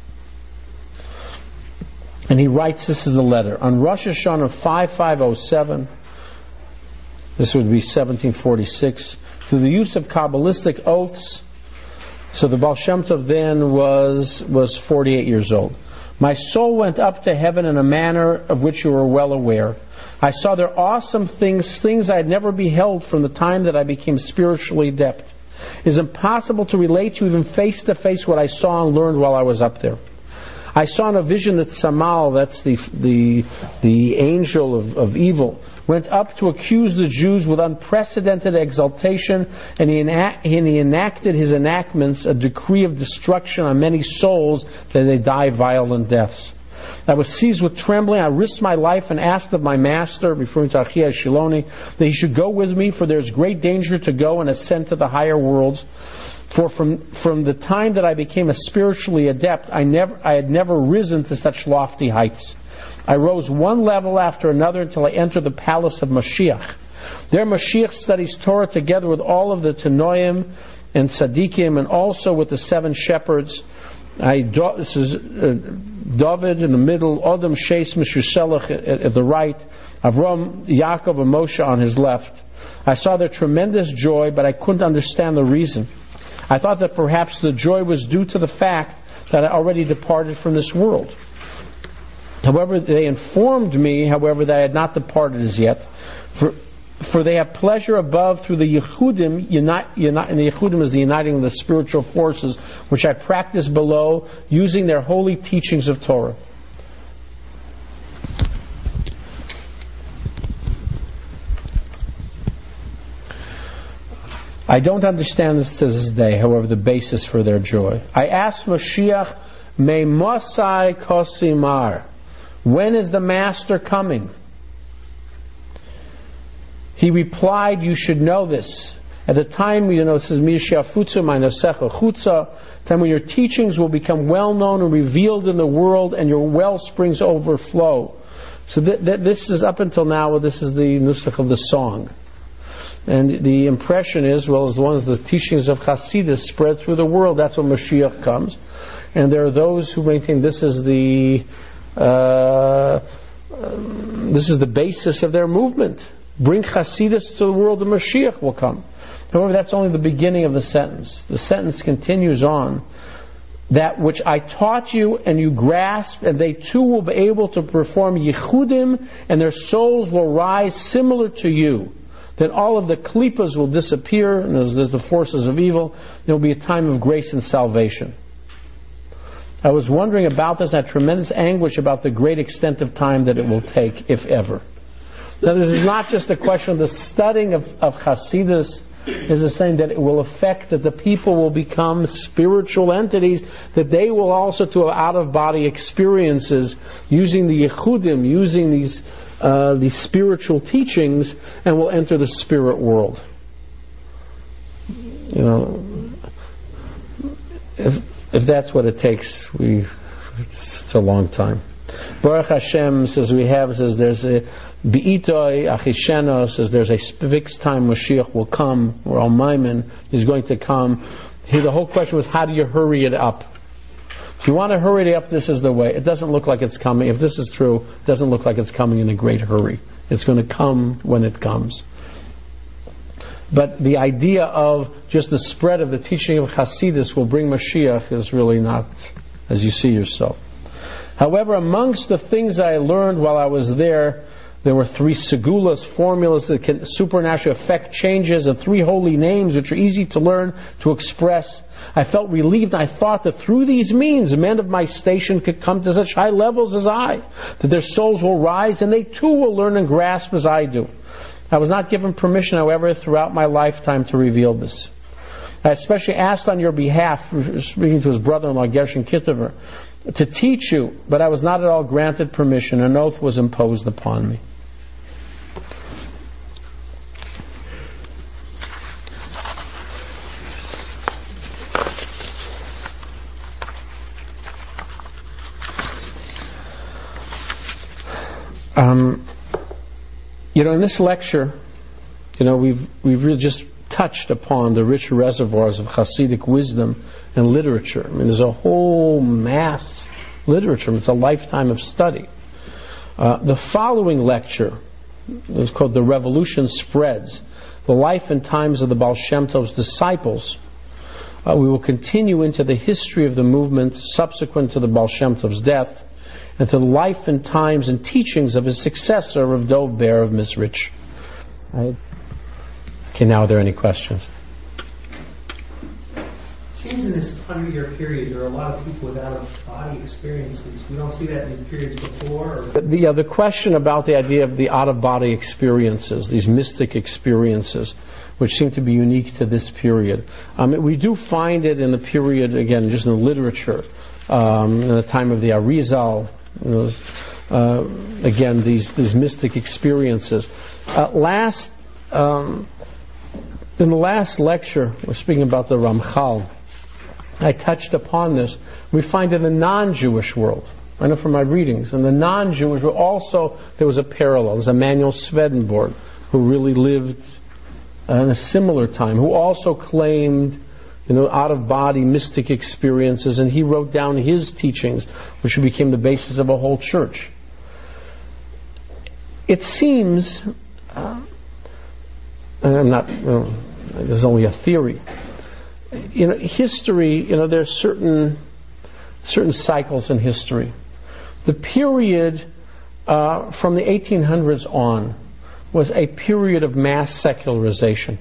And he writes, this is the letter. On Rosh Hashanah five five oh seven, this would be seventeen forty-six, through the use of Kabbalistic oaths, so the Baal Shem Tov then was, was forty-eight years old. My soul went up to heaven in a manner of which you are well aware. I saw there awesome things, things I had never beheld from the time that I became spiritually adept. It is impossible to relate to even face to face what I saw and learned while I was up there. I saw in a vision that Samal, that's the the the angel of, of evil, went up to accuse the Jews with unprecedented exaltation, and he, enact, and he enacted his enactments, a decree of destruction on many souls that they die violent deaths. I was seized with trembling. I risked my life and asked of my master, referring to Achi Ashiloni, that he should go with me, for there is great danger to go and ascend to the higher worlds. For from from the time that I became a spiritually adept, I never I had never risen to such lofty heights. I rose one level after another until I entered the palace of Mashiach. There Mashiach studies Torah together with all of the Tanoim and Tzaddikim, and also with the seven shepherds. I this is uh, David in the middle, Adam Sheis Meshushelach at, at the right, Avram, Yaakov, and Moshe on his left. I saw their tremendous joy, but I couldn't understand the reason. I thought that perhaps the joy was due to the fact that I already departed from this world. However, they informed me, however, that I had not departed as yet. For, for they have pleasure above through the Yehudim, unite, unite, and the Yehudim is the uniting of the spiritual forces, which I practice below, using their holy teachings of Torah. I don't understand this to this day, however, the basis for their joy. I asked Mashiach, Me Mosai Kosimar, when is the Master coming? He replied, you should know this. At the time, you know, it says, Mishiafutsu Mainosecha Chutza, time when your teachings will become well known and revealed in the world, and your well springs overflow. So th- th- this is up until now, well, this is the nusach of the song. And the impression is, well, as long as the teachings of Hasidus spread through the world, that's when Mashiach comes. And there are those who maintain this is the uh, um, this is the basis of their movement. Bring Hasidus to the world, and Mashiach will come. However, that's only the beginning of the sentence. The sentence continues on. That which I taught you and you grasp, and they too will be able to perform Yehudim, and their souls will rise similar to you. Then all of the klipas will disappear, and there's, there's the forces of evil. There will be a time of grace and salvation. I was wondering about this, and had tremendous anguish about the great extent of time that it will take, if ever. Now, this is not just a question of the studying of, of Hasidus. It's the same that it will affect that the people will become spiritual entities, that they will also to have out-of-body experiences using the Yehudim, using these Uh, the spiritual teachings, and will enter the spirit world. You know, if if that's what it takes, we it's, it's a long time. Baruch Hashem says we have says there's a Be'itoi Achisheno says there's a fixed time Mashiach will come, or Al-Maimin is going to come. Here the whole question was, how do you hurry it up? If you want to hurry it up, this is the way. It doesn't look like it's coming. If this is true, it doesn't look like it's coming in a great hurry. It's going to come when it comes. But the idea of just the spread of the teaching of Hasidus will bring Mashiach is really not as you see yourself. However, amongst the things I learned while I was there, there were three segulas, formulas that can supernaturally affect changes, and three holy names which are easy to learn, to express. I felt relieved. I thought that through these means, men of my station could come to such high levels as I, that their souls will rise and they too will learn and grasp as I do. I was not given permission, however, throughout my lifetime to reveal this. I especially asked on your behalf, speaking to his brother-in-law, Gershon Kittiver, to teach you, but I was not at all granted permission. An oath was imposed upon me. Um, you know, in this lecture, you know, we've we've really just touched upon the rich reservoirs of Hasidic wisdom and literature. I mean, there's a whole mass literature. It's a lifetime of study. Uh, the following lecture is called "The Revolution Spreads: The Life and Times of the Baal Shem Tov's Disciples." Uh, we will continue into the history of the movement subsequent to the Baal Shem Tov's death, and to the life and times and teachings of his successor, Rav Dov Ber of Mizrich. Right. Okay, now are there any questions? It seems in this hundred-year period there are a lot of people with out-of-body experiences. We don't see that in the periods before? Or? The, yeah, the question about the idea of the out-of-body experiences, these mystic experiences, which seem to be unique to this period. Um, we do find it in the period, again, just in the literature, um, in the time of the Arizal, you know, uh, again, these, these mystic experiences. Uh, last... Um, In the last lecture, we're speaking about the Ramchal. I touched upon this. We find in the non-Jewish world, I know from my readings, in the non-Jewish world also there was a parallel. There's Emanuel Swedenborg, who really lived in a similar time, who also claimed, you know, out-of-body mystic experiences, and he wrote down his teachings, which became the basis of a whole church. It seems, uh, I'm not, you know, this is only a theory. You know, history, you know, there's certain certain cycles in history. The period uh, from the eighteen hundreds on was a period of mass secularization.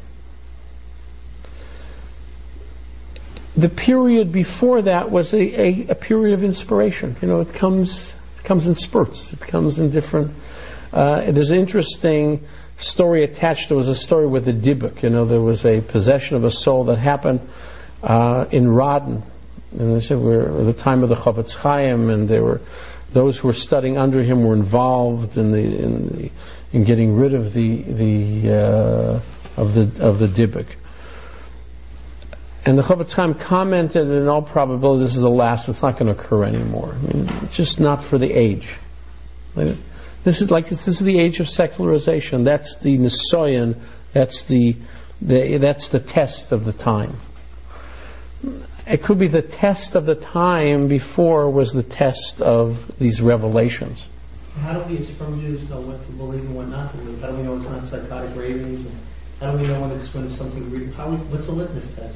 The period before that was a, a, a period of inspiration. You know, it comes it comes in spurts. It comes in different. Uh, there's an interesting story attached. There was a story with the Dybbuk. You know, there was a possession of a soul that happened uh, in Radin, and they said we're at the time of the Chofetz Chaim, and there were those who were studying under him were involved in the in, the, in getting rid of the the uh, of the of the Dybbuk. And the Chofetz Chaim commented, in all probability, this is the last. It's not going to occur anymore. I mean, it's just not for the age. This is like this is the age of secularization. That's the Nisoyan. That's the, the that's the test of the time. It could be the test of the time before was the test of these revelations. How do we, as firm Jews, know what to believe and what not to believe? How do we know it's not psychotic ravings? And how do we know when it's when it's something real? How what's the litmus test?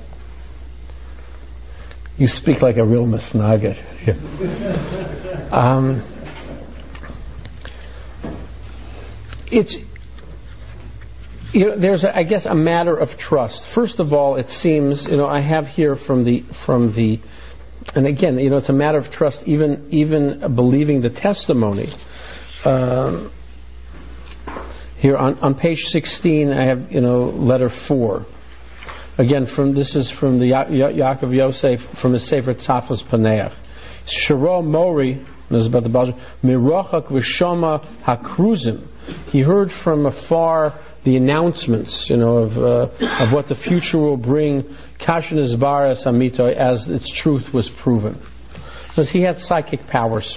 You speak like a real misnagget. um, It's, you know, there's, a, I guess, a matter of trust. First of all, it seems, you know, I have here from the, from the, and again, you know, it's a matter of trust, even, even believing the testimony. Um, here on, on page sixteen, I have, you know, letter four. Again, from, this is from the ya- ya- Yaakov Yosef, from his Sefer Tzafos Paneach. Shiro Mori, this is about the Baal, Mirochak V'Shoma HaKruzim. He heard from afar the announcements, you know, of uh, of what the future will bring. Kashan Isbaras Amito, as its truth was proven, because he had psychic powers.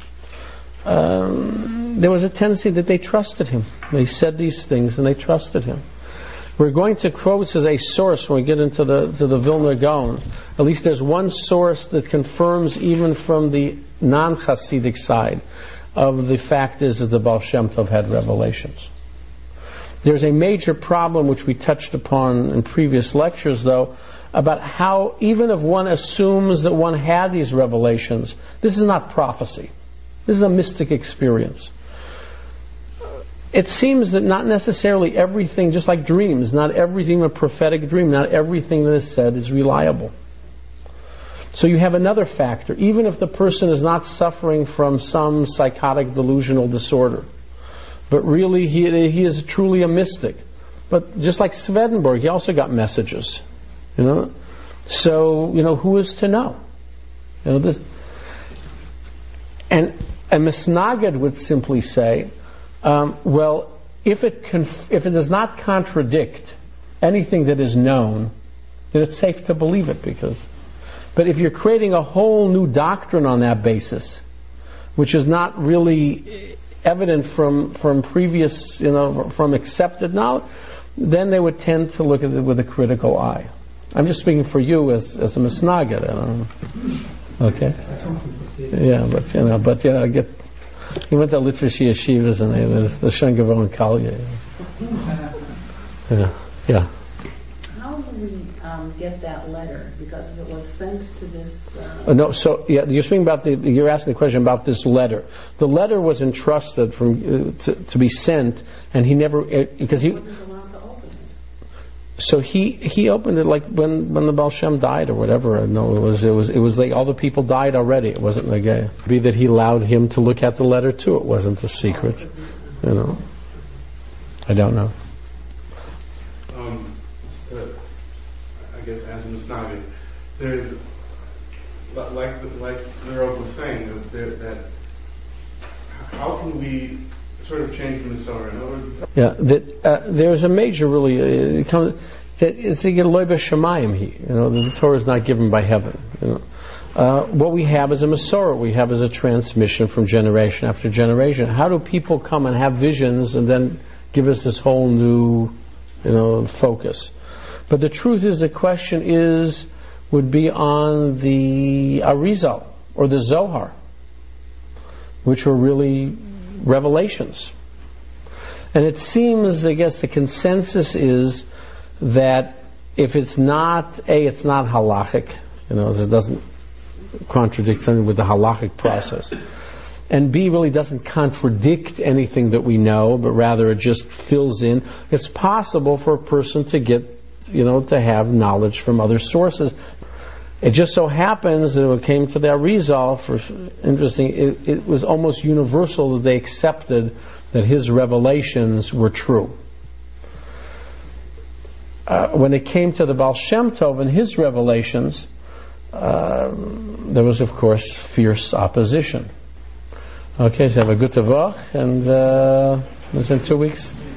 Um, there was a tendency that they trusted him. They said these things and they trusted him. We're going to quote as a source when we get into the to the Vilna Gaon. At least there's one source that confirms, even from the non-Hasidic side, of the fact is that the Baal Shem Tov had revelations. There's a major problem which we touched upon in previous lectures, though, about how even if one assumes that one had these revelations, this is not prophecy. This is a mystic experience. It seems that not necessarily everything, just like dreams, not everything a prophetic dream, not everything that is said is reliable. So you have another factor. Even if the person is not suffering from some psychotic delusional disorder, but really he, he is truly a mystic. But just like Swedenborg, he also got messages. You know, so you know who is to know? You know, this, and a Misnagid would simply say, um, well, if it conf- if it does not contradict anything that is known, then it's safe to believe it. Because, but if you're creating a whole new doctrine on that basis, which is not really evident from from previous, you know, from accepted knowledge, then they would tend to look at it with a critical eye. I'm just speaking for you as as a Misnagid. I don't know. Okay. Yeah, but you know, but you know, get. He went to Litvish yeshivas and there's the Shengavo and Kalya. Yeah, yeah. How do we um, get that letter? Because it was sent to this. Uh... Uh, no, so yeah, you're speaking about the. You're asking the question about this letter. The letter was entrusted from uh, to, to be sent, and he never uh, because he. So he, he opened it like when, when the Baal Shem died or whatever. No, it was it was it was like all the people died already. It wasn't like a be that he allowed him to look at the letter too. It wasn't a secret, you know. I don't know. Um, uh, I guess as a Misnagid, there's like like Nerov was saying that, there, that how can we sort of change the Masorah? In other words, yeah, that uh, there's a major really uh, it comes, that it's a loy b'shamayim. You know, the Torah is not given by heaven. You know, uh, what we have is a Masorah. We have is a transmission from generation after generation. How do people come and have visions and then give us this whole new, you know, focus? But the truth is, the question is would be on the Arizal or the Zohar, which were really revelations. And it seems, I guess, the consensus is that if it's not, A, it's not halachic, you know, it doesn't contradict something with the halachic process, and B, really doesn't contradict anything that we know, but rather it just fills in. It's possible for a person to get, you know, to have knowledge from other sources. It just so happens that when it came to the Arizal, for interesting, it, it was almost universal that they accepted that his revelations were true. Uh, when it came to the Baal Shem Tov and his revelations, uh, there was, of course, fierce opposition. Okay, so have a good tavach, and uh, it's in two weeks.